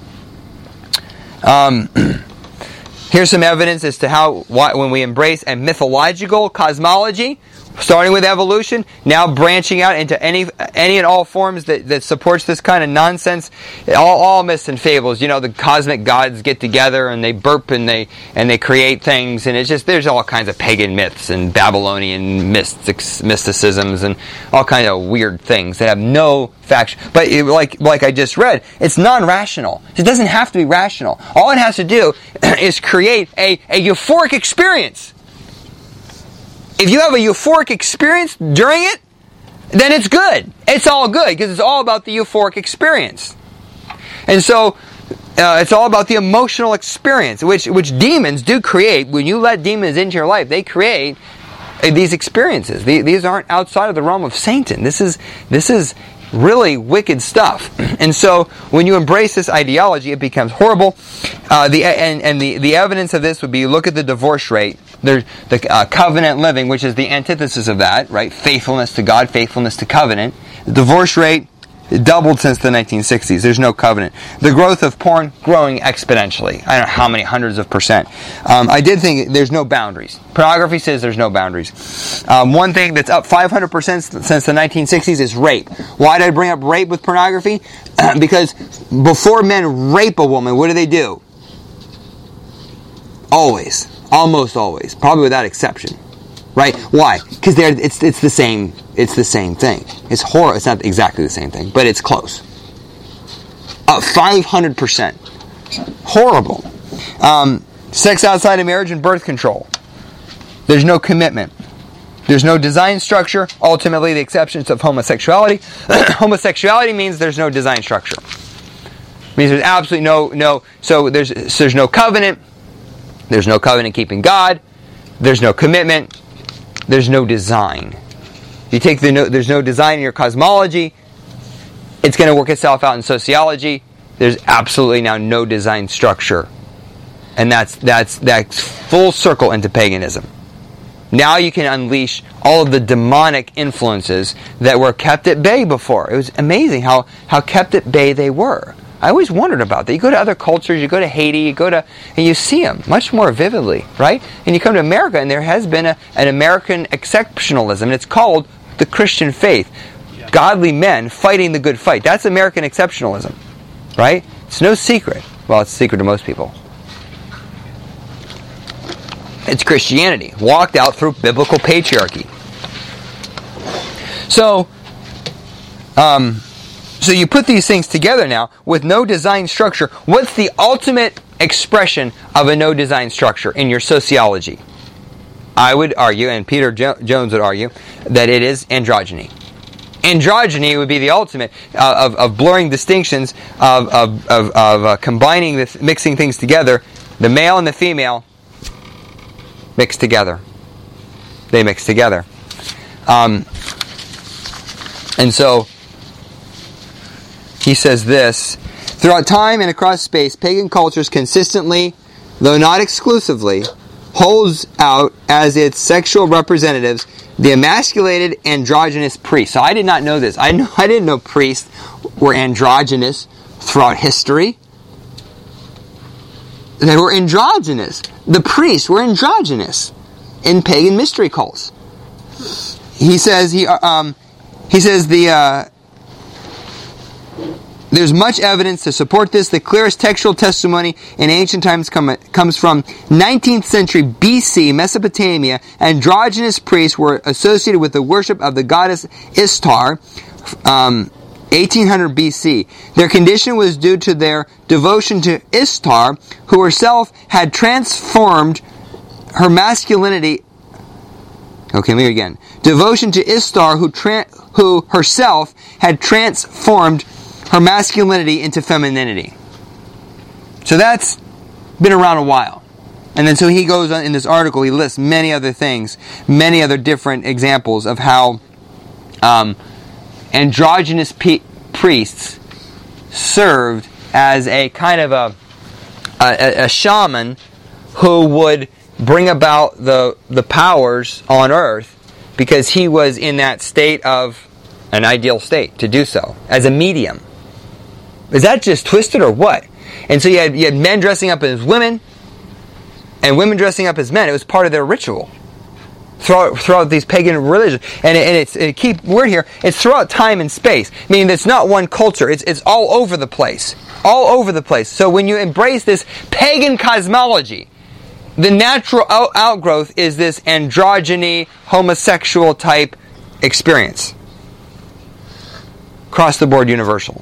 Um, here's some evidence as to how why, when we embrace a mythological cosmology, starting with evolution, now branching out into any any and all forms that, that supports this kind of nonsense, all, all myths and fables. You know, the cosmic gods get together and they burp and they and they create things, and it's just there's all kinds of pagan myths and Babylonian mystics, mysticisms and all kinds of weird things that have no fact. But it, like like I just read, it's non-rational. It doesn't have to be rational. All it has to do is create a, a euphoric experience. If you have a euphoric experience during it, then it's good. It's all good because it's all about the euphoric experience. And so, uh, it's all about the emotional experience, which which demons do create. When you let demons into your life, they create uh, these experiences. The, these aren't outside of the realm of Satan. This is this is really wicked stuff. And so, when you embrace this ideology, it becomes horrible. Uh, the and and the, the evidence of this would be, look at the divorce rate. There's the uh, covenant living, which is the antithesis of that, right? Faithfulness to God, faithfulness to covenant. The divorce rate doubled since the nineteen sixties. There's no covenant. The growth of porn growing exponentially. I don't know how many hundreds of percent. Um, I did think there's no boundaries. Pornography says there's no boundaries. Um, one thing that's up five hundred percent since the nineteen sixties is rape. Why did I bring up rape with pornography? Because before men rape a woman, what do they do? Always. Almost always, probably without exception, right? Why? Because they're it's it's the same it's the same thing. It's horror. It's not exactly the same thing, but it's close. Up five hundred percent, horrible. Um, sex outside of marriage and birth control. There's no commitment. There's no design structure. Ultimately, the exceptions of homosexuality. Homosexuality means there's no design structure. It means there's absolutely no no. So there's so there's no covenant. There's no covenant keeping God. There's no commitment. There's no design. You take the no, there's no design in your cosmology. It's going to work itself out in sociology. There's absolutely now no design structure, and that's that's that's full circle into paganism. Now you can unleash all of the demonic influences that were kept at bay before. It was amazing how how kept at bay they were. I always wondered about that. You go to other cultures, you go to Haiti, you go to, and you see them much more vividly, right? And you come to America, and there has been a, an American exceptionalism, and it's called the Christian faith. Godly men fighting the good fight. That's American exceptionalism, right? It's no secret. Well, it's a secret to most people. It's Christianity, walked out through biblical patriarchy. So, um... So you put these things together now with no design structure. What's the ultimate expression of a no design structure in your sociology? I would argue, and Peter jo- Jones would argue, that it is androgyny. Androgyny would be the ultimate uh, of, of blurring distinctions, of, of, of, of uh, combining, this, mixing things together. The male and the female mix together. They mix together. Um, and so, he says this, throughout time and across space, pagan cultures consistently, though not exclusively, holds out as its sexual representatives the emasculated androgynous priests. So I did not know this. I, know, I didn't know priests were androgynous throughout history. They were androgynous. The priests were androgynous in pagan mystery cults. He says he um he says the uh, there's much evidence to support this. The clearest textual testimony in ancient times come, comes from nineteenth century B C Mesopotamia. Androgynous priests were associated with the worship of the goddess Ishtar, um, eighteen hundred B C. Their condition was due to their devotion to Ishtar, who herself had transformed her masculinity. Okay, let me again. Devotion to Ishtar, who tra- who herself had transformed her masculinity into femininity. So that's been around a while. And then so he goes on in this article, he lists many other things, many other different examples of how um, androgynous pe- priests served as a kind of a, a, a shaman who would bring about the, the powers on earth because he was in that state of an ideal state to do so, as a medium. Is that just twisted or what? And so you had, you had men dressing up as women and women dressing up as men. It was part of their ritual throughout, throughout these pagan religions. And, it, and it's a key word here, it's throughout time and space. Meaning it's not one culture. It's, it's all over the place. All over the place. So when you embrace this pagan cosmology, the natural out- outgrowth is this androgyny, homosexual type experience. Across the board universal.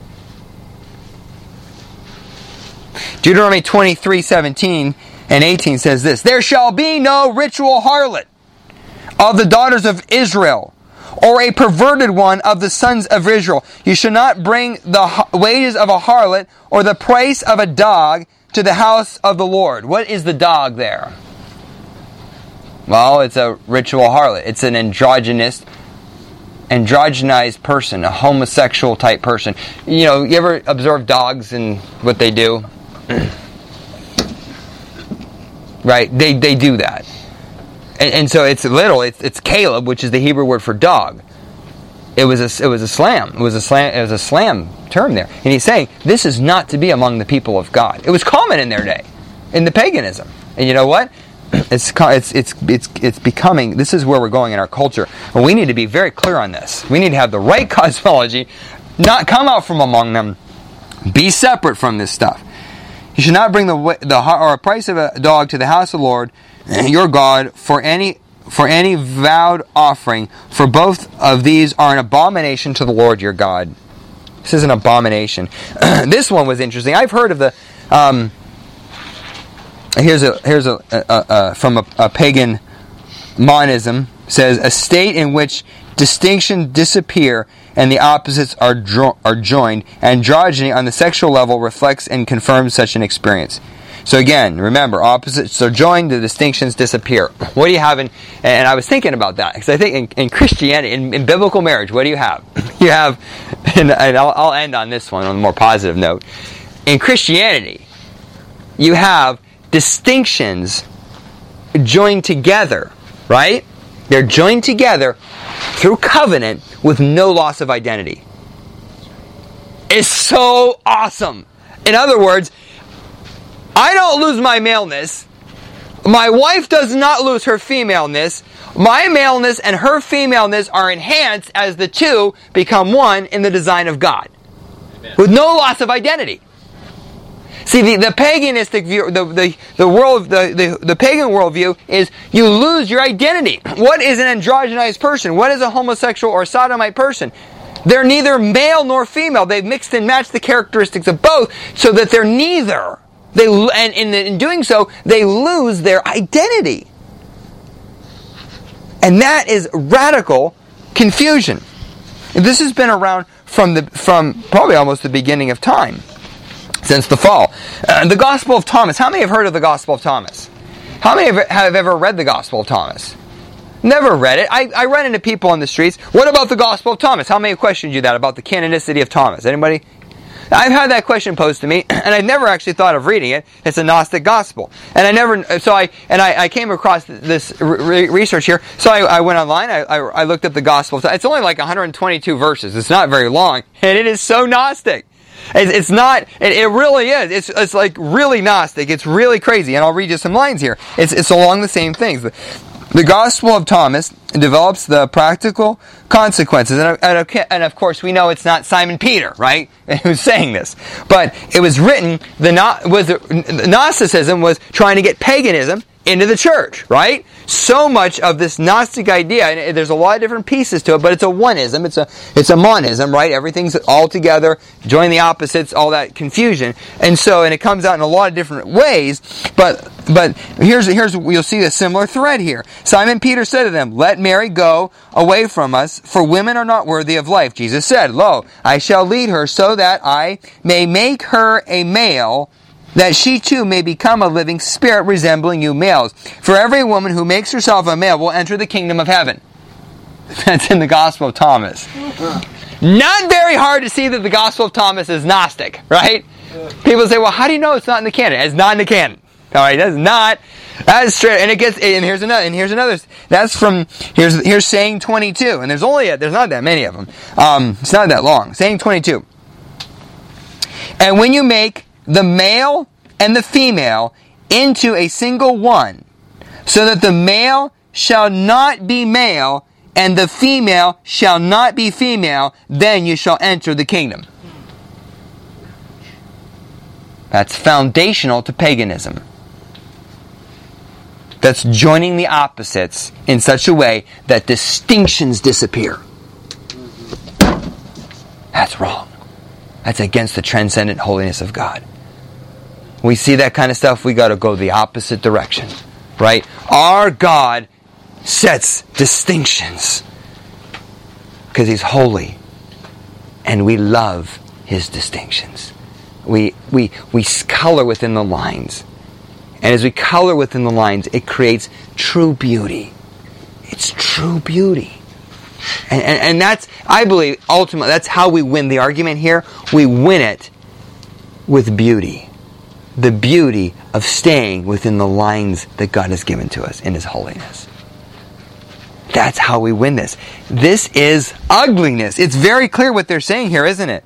Deuteronomy twenty-three seventeen and eighteen says this, there shall be no ritual harlot of the daughters of Israel, or a perverted one of the sons of Israel. You shall not bring the wages of a harlot or the price of a dog to the house of the Lord. What is the dog there? Well, it's a ritual harlot. It's an androgynous, androgenized person, a homosexual type person. You know, you ever observe dogs and what they do? Right? They they do that. And, and so it's literal, it's, it's Caleb, which is the Hebrew word for dog. It was a, it was a slam. It was a slam, it was a slam term there. And he's saying, this is not to be among the people of God. It was common in their day, in the paganism. And you know what? It's it's it's it's it's becoming, this is where we're going in our culture. And we need to be very clear on this. We need to have the right cosmology, not come out from among them, be separate from this stuff. You should not bring the the or a price of a dog to the house of the Lord your God for any for any vowed offering, for both of these are an abomination to the Lord your God. This is an abomination. This one was interesting. I've heard of the. Um, here's a here's a, a, a, a from a, a pagan monism, says a state in which distinction disappear and the opposites are dro- are joined. Androgyny on the sexual level reflects and confirms such an experience. So again, remember, opposites are joined, the distinctions disappear. What do you have in, and I was thinking about that, because I think in, in Christianity, in, in biblical marriage, what do you have? You have, and, and I'll, I'll end on this one on a more positive note. In Christianity, you have distinctions joined together, right? They're joined together through covenant with no loss of identity. is so awesome. In other words, I don't lose my maleness. My wife does not lose her femaleness. My maleness and her femaleness are enhanced as the two become one in the design of God. Amen. With no loss of identity. See, the, the paganistic view, the, the, the world, the, the, the pagan worldview is you lose your identity. What is an androgynized person? What is a homosexual or sodomite person? They're neither male nor female. They've mixed and matched the characteristics of both so that they're neither. They, and in, in doing so, they lose their identity. And that is radical confusion. And this has been around from the from probably almost the beginning of time, since the fall. Uh, the Gospel of Thomas. How many have heard of the Gospel of Thomas? How many have, have ever read the Gospel of Thomas? Never read it. I, I run into people on the streets. What about the Gospel of Thomas? How many have questioned you that about the canonicity of Thomas? Anybody? I've had that question posed to me, and I've never actually thought of reading it. It's a Gnostic gospel, and I never. So I and I, I came across this re- research here. So I, I went online. I, I, I looked up the Gospel. It's only like one hundred twenty-two verses. It's not very long, and it is so Gnostic. It, it's not. It, it really is. It's it's like really Gnostic. It's really crazy. And I'll read you some lines here. It's it's along the same things. The, the Gospel of Thomas develops the practical consequences. And, and, and of course, we know it's not Simon Peter, right, who's saying this. But it was written, the, was, the Gnosticism was trying to get paganism into the church, right? So much of this Gnostic idea, and there's a lot of different pieces to it, but it's a oneism, it's a it's a monism, right? Everything's all together, join the opposites, all that confusion. And so, and it comes out in a lot of different ways, but but here's here's you'll see a similar thread here. Simon Peter said to them, "Let Mary go away from us, for women are not worthy of life." Jesus said, "Lo, I shall lead her so that I may make her a male, that she too may become a living spirit resembling you males. For every woman who makes herself a male will enter the kingdom of heaven." That's in the Gospel of Thomas. Not very hard to see that the Gospel of Thomas is Gnostic, right? People say, well, how do you know it's not in the canon? It's not in the canon. All right, that's not. That's straight. And it gets. And here's another. And here's another. That's from. Here's here's saying twenty-two. And there's only. A, there's not that many of them. Um, it's not that long. Saying twenty-two. And when you make the male and the female into a single one, so that the male shall not be male and the female shall not be female, then you shall enter the kingdom. That's foundational to paganism. That's joining the opposites in such a way that distinctions disappear. That's wrong. That's against the transcendent holiness of God. We see that kind of stuff, we got to go the opposite direction, right? Our God sets distinctions because He's holy, and we love His distinctions. We we we color within the lines, and as we color within the lines, it creates true beauty. It's true beauty. And, and, and that's, I believe, ultimately, that's how we win the argument here. We win it with beauty. The beauty of staying within the lines that God has given to us in His holiness. That's how we win this. This is ugliness. It's very clear what they're saying here, isn't it?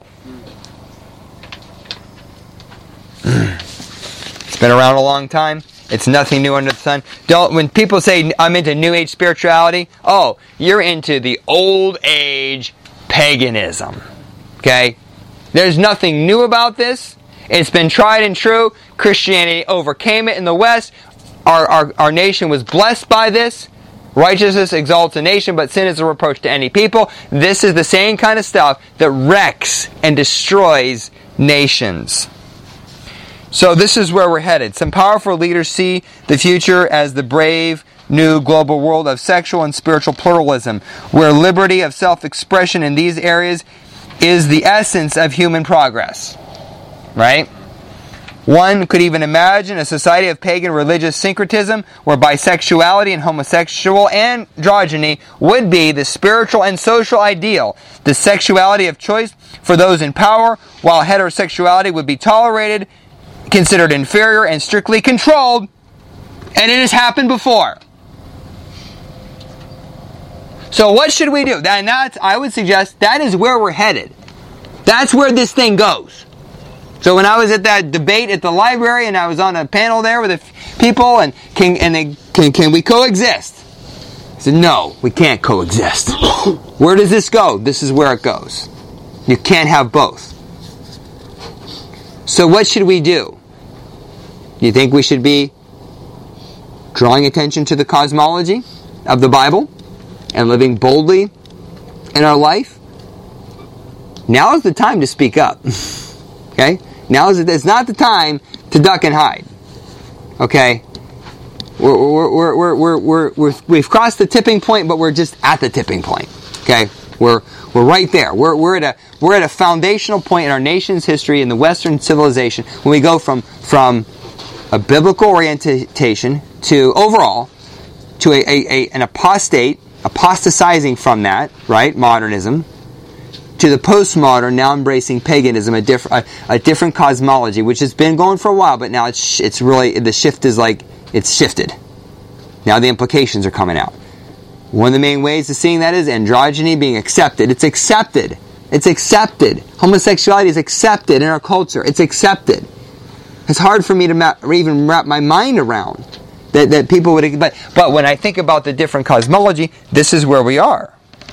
It's been around a long time. It's nothing new under the sun. Don't, when people say, I'm into New Age spirituality, oh, you're into the old age paganism. Okay? There's nothing new about this. It's been tried and true. Christianity overcame it in the West. Our, our, our nation was blessed by this. Righteousness exalts a nation, but sin is a reproach to any people. This is the same kind of stuff that wrecks and destroys nations. So this is where we're headed. Some powerful leaders see the future as the brave new global world of sexual and spiritual pluralism, where liberty of self-expression in these areas is the essence of human progress. Right? One could even imagine a society of pagan religious syncretism where bisexuality and homosexual androgyny would be the spiritual and social ideal, the sexuality of choice for those in power, while heterosexuality would be tolerated, considered inferior, and strictly controlled. And it has happened before. So what should we do? And that's, I would suggest that is where we're headed. That's where this thing goes. So when I was at that debate at the library and I was on a panel there with the people and can and they, can can we coexist? I said, no, we can't coexist. Where does this go? This is where it goes. You can't have both. So what should we do? Do you think we should be drawing attention to the cosmology of the Bible and living boldly in our life? Now is the time to speak up. Okay? Now is it's not the time to duck and hide. Okay? We're, we're, we're, we're, we're, we're, we're, we've crossed the tipping point, but we're just at the tipping point. Okay? We're we're right there. We're we're at a we're at a foundational point in our nation's history in the Western civilization when we go from from a biblical orientation to overall to a, a, a an apostate apostatizing from that, right? Modernism, to the postmodern, now embracing paganism, a different a, a different cosmology, which has been going for a while, but now it's it's really the shift is like it's shifted. Now the implications are coming out. One of the main ways of seeing that is androgyny being accepted. It's accepted. It's accepted. Homosexuality is accepted in our culture. It's accepted. It's hard for me to ma- even wrap my mind around that, that people would... But, but when I think about the different cosmology, this is where we are.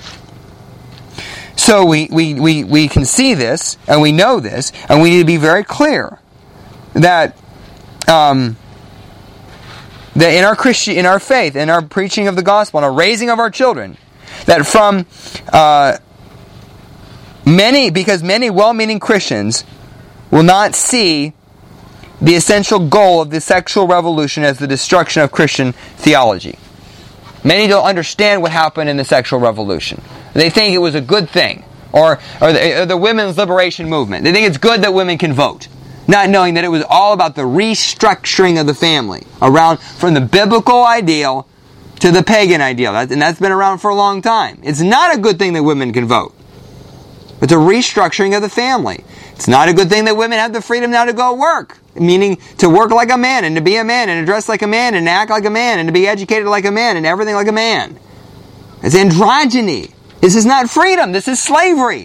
So we, we, we, we can see this, and we know this, and we need to be very clear that... Um, that in our Christian, in our faith, in our preaching of the gospel, in our raising of our children, that from uh, many, because many well-meaning Christians will not see the essential goal of the sexual revolution as the destruction of Christian theology. Many don't understand what happened in the sexual revolution. They think it was a good thing, or or the, or the women's liberation movement. They think it's good that women can vote, not knowing that it was all about the restructuring of the family around from the biblical ideal to the pagan ideal. That, and that's been around for a long time. It's not a good thing that women can vote. It's a restructuring of the family. It's not a good thing that women have the freedom now to go work, meaning to work like a man and to be a man and to dress like a man and to act like a man and to be educated like a man and everything like a man. It's androgyny. This is not freedom. This is slavery.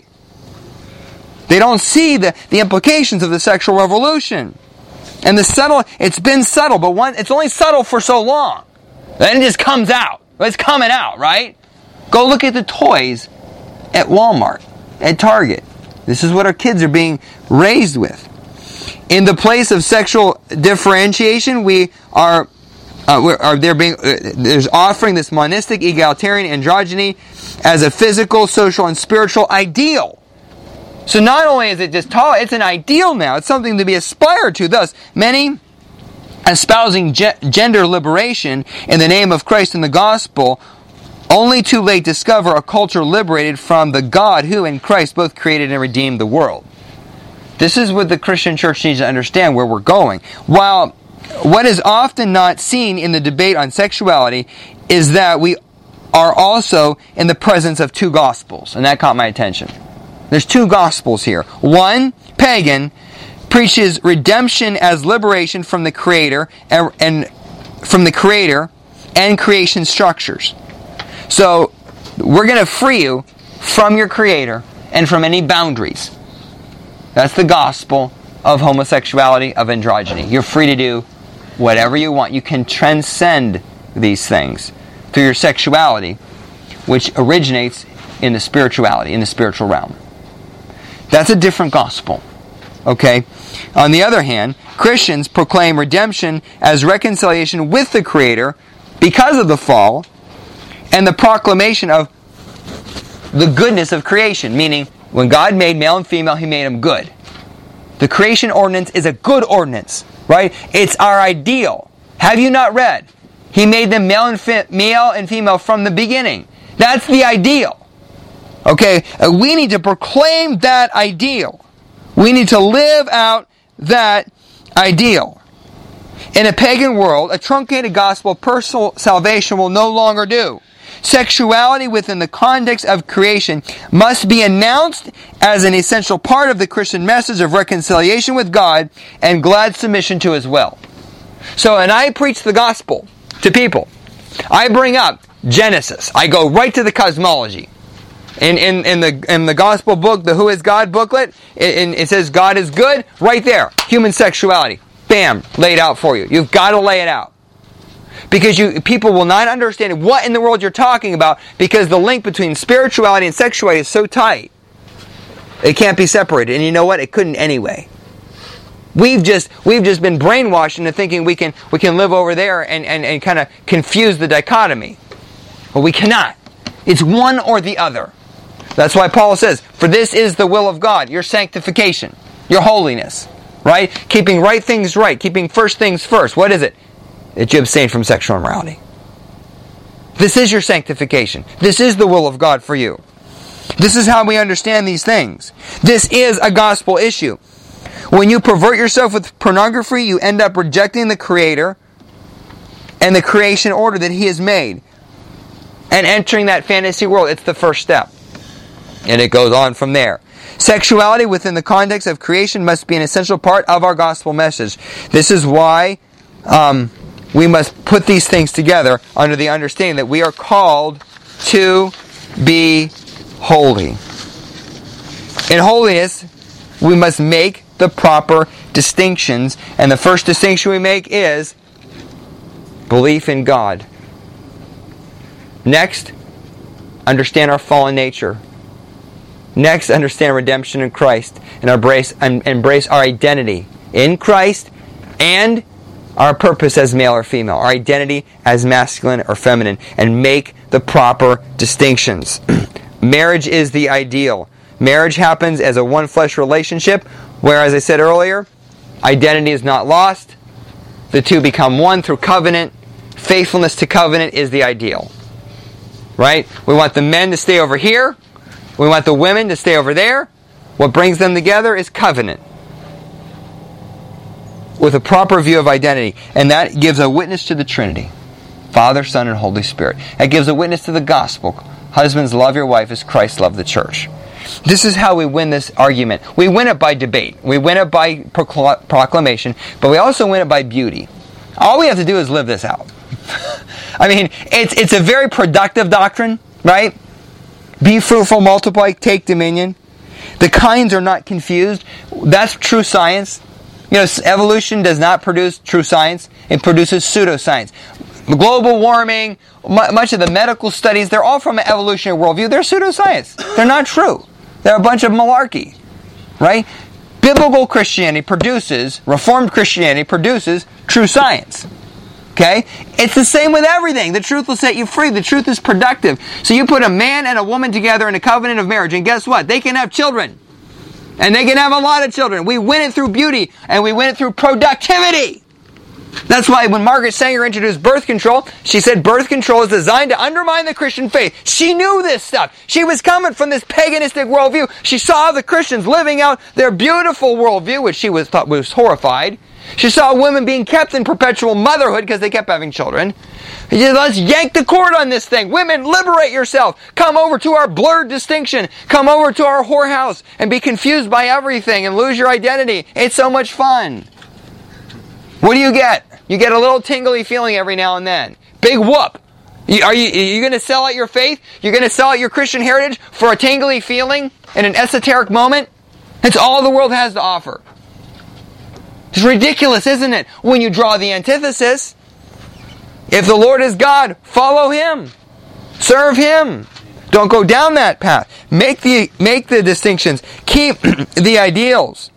They don't see the, the implications of the sexual revolution. And the subtle, it's been subtle, but one, it's only subtle for so long. Then it just comes out. It's coming out, right? Go look at the toys at Walmart, at Target. This is what our kids are being raised with. In the place of sexual differentiation, we are, uh, we're, are there being, uh, there's offering this monistic, egalitarian androgyny as a physical, social, and spiritual ideal. So not only is it just tall, it's an ideal now. It's something to be aspired to. Thus, many espousing ge- gender liberation in the name of Christ and the gospel only too late discover a culture liberated from the God who in Christ both created and redeemed the world. This is what the Christian church needs to understand where we're going. While what is often not seen in the debate on sexuality is that we are also in the presence of two gospels, and that caught my attention. There's two gospels here. One, pagan, preaches redemption as liberation from the Creator and, and from the Creator and creation structures. So we're going to free you from your Creator and from any boundaries. That's the gospel of homosexuality, of androgyny. You're free to do whatever you want. You can transcend these things through your sexuality, which originates in the spirituality, in the spiritual realm. That's a different gospel. Okay? On the other hand, Christians proclaim redemption as reconciliation with the Creator because of the fall and the proclamation of the goodness of creation, meaning when God made male and female, He made them good. The creation ordinance is a good ordinance, right? It's our ideal. Have you not read? He made them male and, fe- male and female from the beginning. That's the ideal. Okay, uh, we need to proclaim that ideal. We need to live out that ideal. In a pagan world, a truncated gospel of personal salvation will no longer do. Sexuality within the context of creation must be announced as an essential part of the Christian message of reconciliation with God and glad submission to His will. So, and I preach the gospel to people. I bring up Genesis. I go right to the cosmology. In, in, in, the, in the gospel book, the Who is God booklet, it, it says God is good. Right there, human sexuality. Bam, laid out for you. You've got to lay it out. Because you people will not understand what in the world you're talking about, because the link between spirituality and sexuality is so tight. It can't be separated. And you know what? It couldn't anyway. We've just we've just been brainwashed into thinking we can we can live over there and, and, and kind of confuse the dichotomy. But we cannot. It's one or the other. That's why Paul says, for this is the will of God, your sanctification, your holiness. Right? Keeping right things right, keeping first things first. What is it? That you abstain from sexual immorality. This is your sanctification. This is the will of God for you. This is how we understand these things. This is a gospel issue. When you pervert yourself with pornography, you end up rejecting the Creator and the creation order that He has made. And entering that fantasy world, it's the first step. And it goes on from there. Sexuality within the context of creation must be an essential part of our gospel message. This is why um, we must put these things together under the understanding that we are called to be holy. In holiness, we must make the proper distinctions. And the first distinction we make is belief in God. Next, understand our fallen nature. Next, understand redemption in Christ and embrace, and embrace our identity in Christ and our purpose as male or female, our identity as masculine or feminine, and make the proper distinctions. Marriage is the ideal. Marriage happens as a one-flesh relationship, where, as I said earlier, identity is not lost. The two become one through covenant. Faithfulness to covenant is the ideal. Right? We want the men to stay over here. We want the women to stay over there. What brings them together is covenant, with a proper view of identity. And that gives a witness to the Trinity. Father, Son, and Holy Spirit. That gives a witness to the gospel. Husbands, love your wife as Christ loved the church. This is how we win this argument. We win it by debate. We win it by procl- proclamation. But we also win it by beauty. All we have to do is live this out. I mean, it's it's a very productive doctrine, right? Be fruitful, multiply, take dominion. The kinds are not confused. That's true science. You know, evolution does not produce true science. It produces pseudoscience. Global warming, much of the medical studies, they're all from an evolutionary worldview. They're pseudoscience. They're not true. They're a bunch of malarkey. Right? Biblical Christianity produces, Reformed Christianity produces true science. Okay? It's the same with everything. The truth will set you free. The truth is productive. So you put a man and a woman together in a covenant of marriage, and guess what? They can have children. And they can have a lot of children. We win it through beauty, and we win it through productivity. That's why when Margaret Sanger introduced birth control, she said birth control is designed to undermine the Christian faith. She knew this stuff. She was coming from this paganistic worldview. She saw the Christians living out their beautiful worldview, which she was thought was horrified. She saw women being kept in perpetual motherhood because they kept having children. She said, let's yank the cord on this thing. Women, liberate yourself. Come over to our blurred distinction. Come over to our whorehouse and be confused by everything and lose your identity. It's so much fun. What do you get? You get a little tingly feeling every now and then. Big whoop. You, are you, are you going to sell out your faith? You're going to sell out your Christian heritage for a tingly feeling in an esoteric moment? It's all the world has to offer. It's ridiculous, isn't it? When you draw the antithesis, if the Lord is God, follow Him. Serve Him. Don't go down that path. Make the, make the distinctions. Keep the ideals.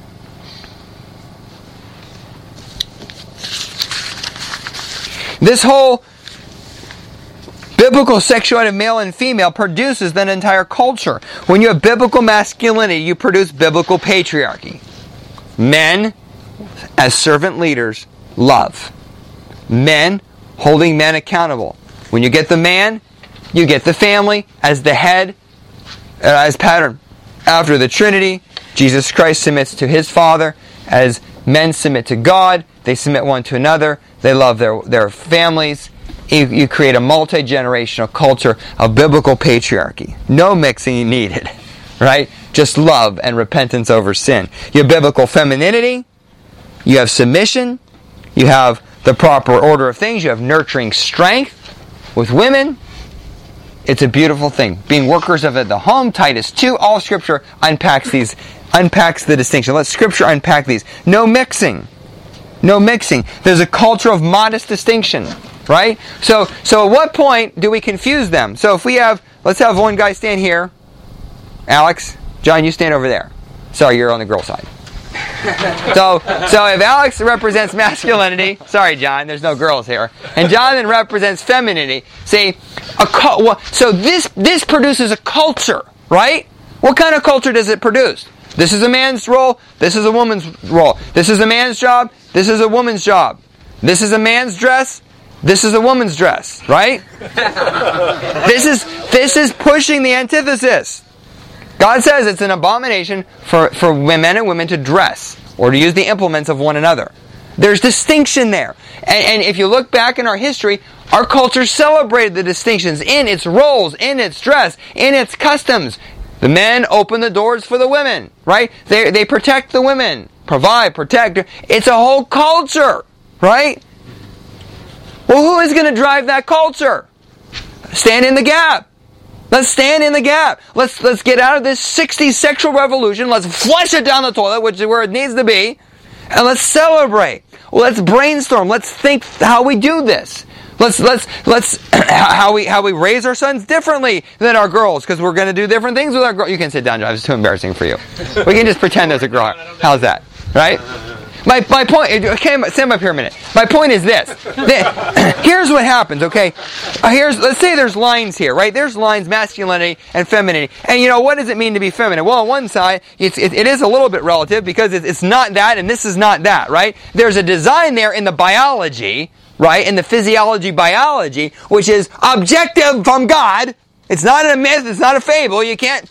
This whole biblical sexuality of male and female produces an entire culture. When you have biblical masculinity, you produce biblical patriarchy. Men, as servant leaders, love. Men holding men accountable. When you get the man, you get the family as the head, uh, as pattern. After the Trinity, Jesus Christ submits to His Father. As men submit to God, they submit one to another. They love their, their families. You, you create a multi-generational culture of biblical patriarchy. No mixing needed, right? Just love and repentance over sin. You have biblical femininity. You have submission. You have the proper order of things. You have nurturing strength with women. It's a beautiful thing. Being workers of the home, Titus two, all Scripture unpacks these, unpacks the distinction. Let Scripture unpack these. No mixing. No mixing. There's a culture of modest distinction, right? So, so at what point do we confuse them? So if we have, let's have one guy stand here. Alex, John, you stand over there. Sorry, you're on the girl side. So, so if Alex represents masculinity, sorry, John, there's no girls here, and John then represents femininity. See, a so this this produces a culture, right? What kind of culture does it produce? This is a man's role. This is a woman's role. This is a man's job. This is a woman's job. This is a man's dress. This is a woman's dress, right? This is this is pushing the antithesis. God says it's an abomination for, for men and women to dress or to use the implements of one another. There's distinction there. And, and if you look back in our history, our culture celebrated the distinctions in its roles, in its dress, in its customs. The men open the doors for the women, right? They, they protect the women, provide, protect. It's a whole culture, right? Well, who is going to drive that culture? Stand in the gap. Let's stand in the gap. Let's let's get out of this sixties sexual revolution. Let's flush it down the toilet, which is where it needs to be. And let's celebrate. Well, let's brainstorm. Let's think how we do this. Let's let's let's how we how we raise our sons differently than our girls, because we're going to do different things with our girls. You can sit down, John. It's too embarrassing for you. We can just pretend there's a girl. How's that? Right? My my point. Okay, stand up here a minute. My point is this. Here's what happens. Okay, here's let's say there's lines here, right? There's lines, masculinity and femininity. And you know, what does it mean to be feminine? Well, on one side, it's, it, it is a little bit relative because it, it's not that, and this is not that, right? There's a design there in the biology, right? In the physiology, biology, which is objective from God. It's not a myth. It's not a fable. You can't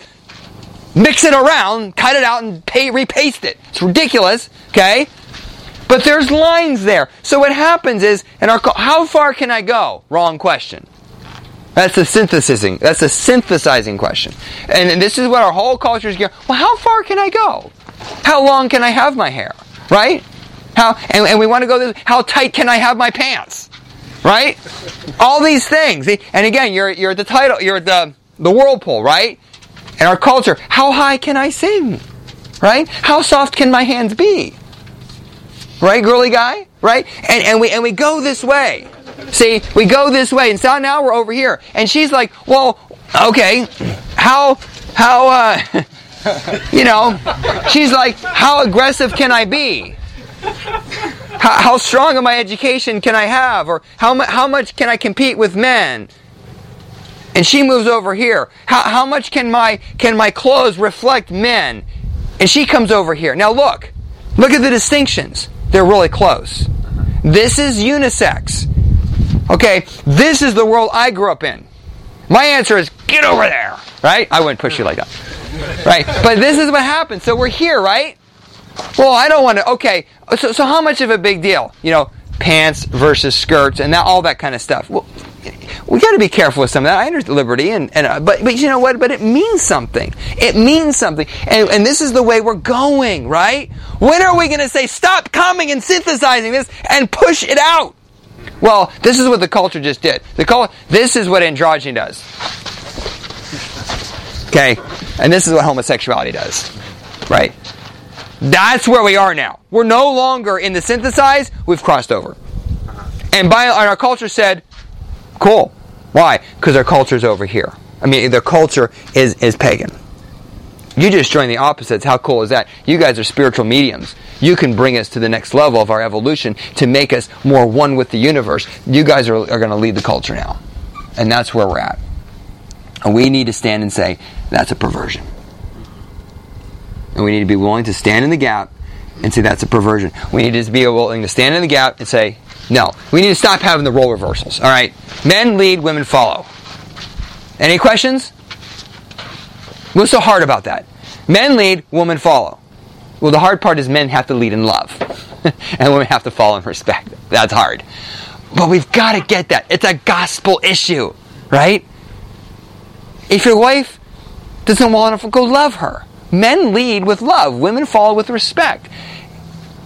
mix it around, cut it out, and pay, repaste it. It's ridiculous. Okay. But there's lines there. So what happens is, in our how far can I go? Wrong question. That's the synthesizing. That's the synthesizing question. And, and this is what our whole culture is geared. Well, how far can I go? How long can I have my hair? Right? How and, and we want to go this. How tight can I have my pants? Right? All these things. And again, you're you're at the title. You're at the the whirlpool. Right? In our culture, how high can I sing? Right? How soft can my hands be? Right, girly guy? Right? And and we and we go this way. See, we go this way, and so now we're over here. And she's like, well, okay, how how uh you know, she's like, how aggressive can I be? How, how strong of my education can I have? Or how mu- how much can I compete with men? And she moves over here. How how much can my can my clothes reflect men? And she comes over here. Now look. Look at the distinctions. They're really close. This is unisex. Okay, this is the world I grew up in. My answer is, get over there. Right? I wouldn't push you like that. Right? But this is what happens. So we're here, right? Well, I don't want to, okay, so so how much of a big deal? You know, pants versus skirts and that, all that kind of stuff. Well, we got to be careful with some of that. I understand liberty, and, and uh, but but you know what? But it means something. It means something, and and this is the way we're going, right? When are we going to say stop coming and synthesizing this and push it out? Well, this is what the culture just did. The cult, this is what androgyny does. Okay, and this is what homosexuality does, right? That's where we are now. We're no longer in the synthesize. We've crossed over, and by and our culture said. Cool. Why? Because our culture's over here. I mean, the culture is, is pagan. You just join the opposites. How cool is that? You guys are spiritual mediums. You can bring us to the next level of our evolution to make us more one with the universe. You guys are, are going to lead the culture now. And that's where we're at. And we need to stand and say, that's a perversion. And we need to be willing to stand in the gap and say, that's a perversion. We need to be willing to stand in the gap and say, no, we need to stop having the role reversals. All right, men lead, women follow. Any questions? What's so hard about that? Men lead, women follow. Well, the hard part is men have to lead in love, and women have to follow in respect. That's hard, but we've got to get that. It's a gospel issue, right? If your wife doesn't want to go love her, men lead with love, women follow with respect.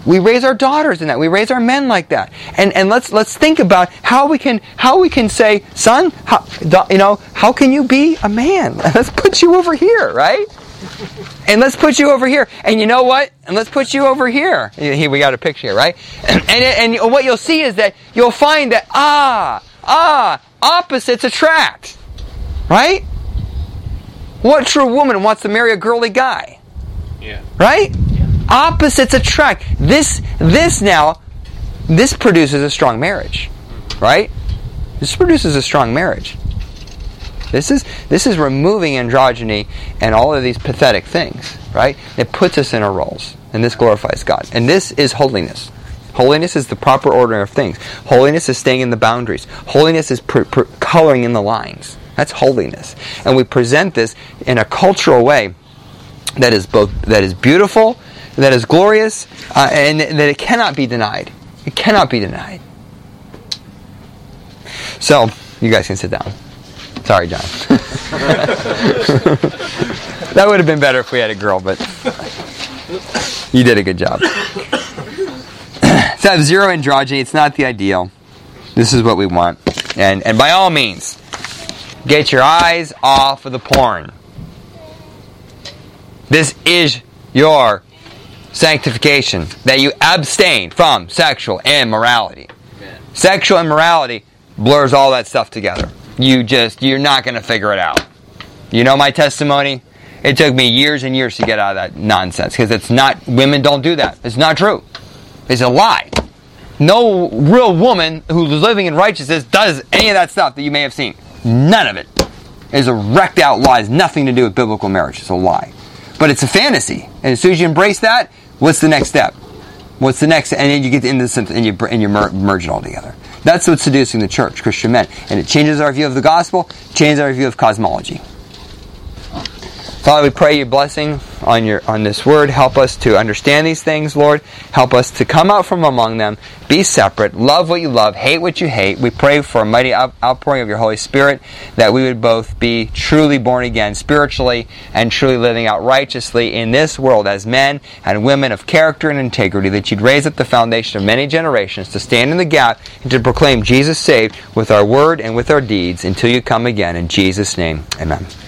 We raise our daughters in that. We raise our men like that. And and let's let's think about how we can how we can say, son, how, you know, how can you be a man? Let's put you over here, right? And let's put you over here. And you know what? And let's put you over here. Here we got a picture here, right? And, and and what you'll see is that you'll find that ah ah opposites attract, right? What true woman wants to marry a girly guy? Yeah. Right? Yeah. Opposites attract. This this now this produces a strong marriage, right? This produces a strong marriage. This is this is removing androgyny and all of these pathetic things, right? It puts us in our roles, and this glorifies God. And this is holiness. Holiness is the proper ordering of things. Holiness is staying in the boundaries. Holiness is pr- pr- coloring in the lines. That's holiness. And we present this in a cultural way that is both that is beautiful, that is glorious, uh, and that it cannot be denied. It cannot be denied. So, you guys can sit down. Sorry, John. That would have been better if we had a girl, but you did a good job. So, zero androgyny, it's not the ideal. This is what we want. And and by all means, get your eyes off of the porn. This is your sanctification, that you abstain from sexual immorality. Amen. Sexual immorality blurs all that stuff together. You just, you're not going to figure it out. You know my testimony? It took me years and years to get out of that nonsense, because it's not, women don't do that. It's not true. It's a lie. No real woman who's living in righteousness does any of that stuff that you may have seen. None of it is a wrecked out lie. It has nothing to do with biblical marriage. It's a lie. But it's a fantasy. And as soon as you embrace that, what's the next step? What's the next? And then you get into this and you, and you merge it all together. That's what's seducing the church, Christian men. And it changes our view of the gospel, changes our view of cosmology. Father, we pray your blessing on your on this word. Help us to understand these things, Lord. Help us to come out from among them, be separate, love what you love, hate what you hate. We pray for a mighty out- outpouring of your Holy Spirit, that we would both be truly born again spiritually and truly living out righteously in this world as men and women of character and integrity, that you'd raise up the foundation of many generations to stand in the gap and to proclaim Jesus saved with our word and with our deeds until you come again. In Jesus' name, amen.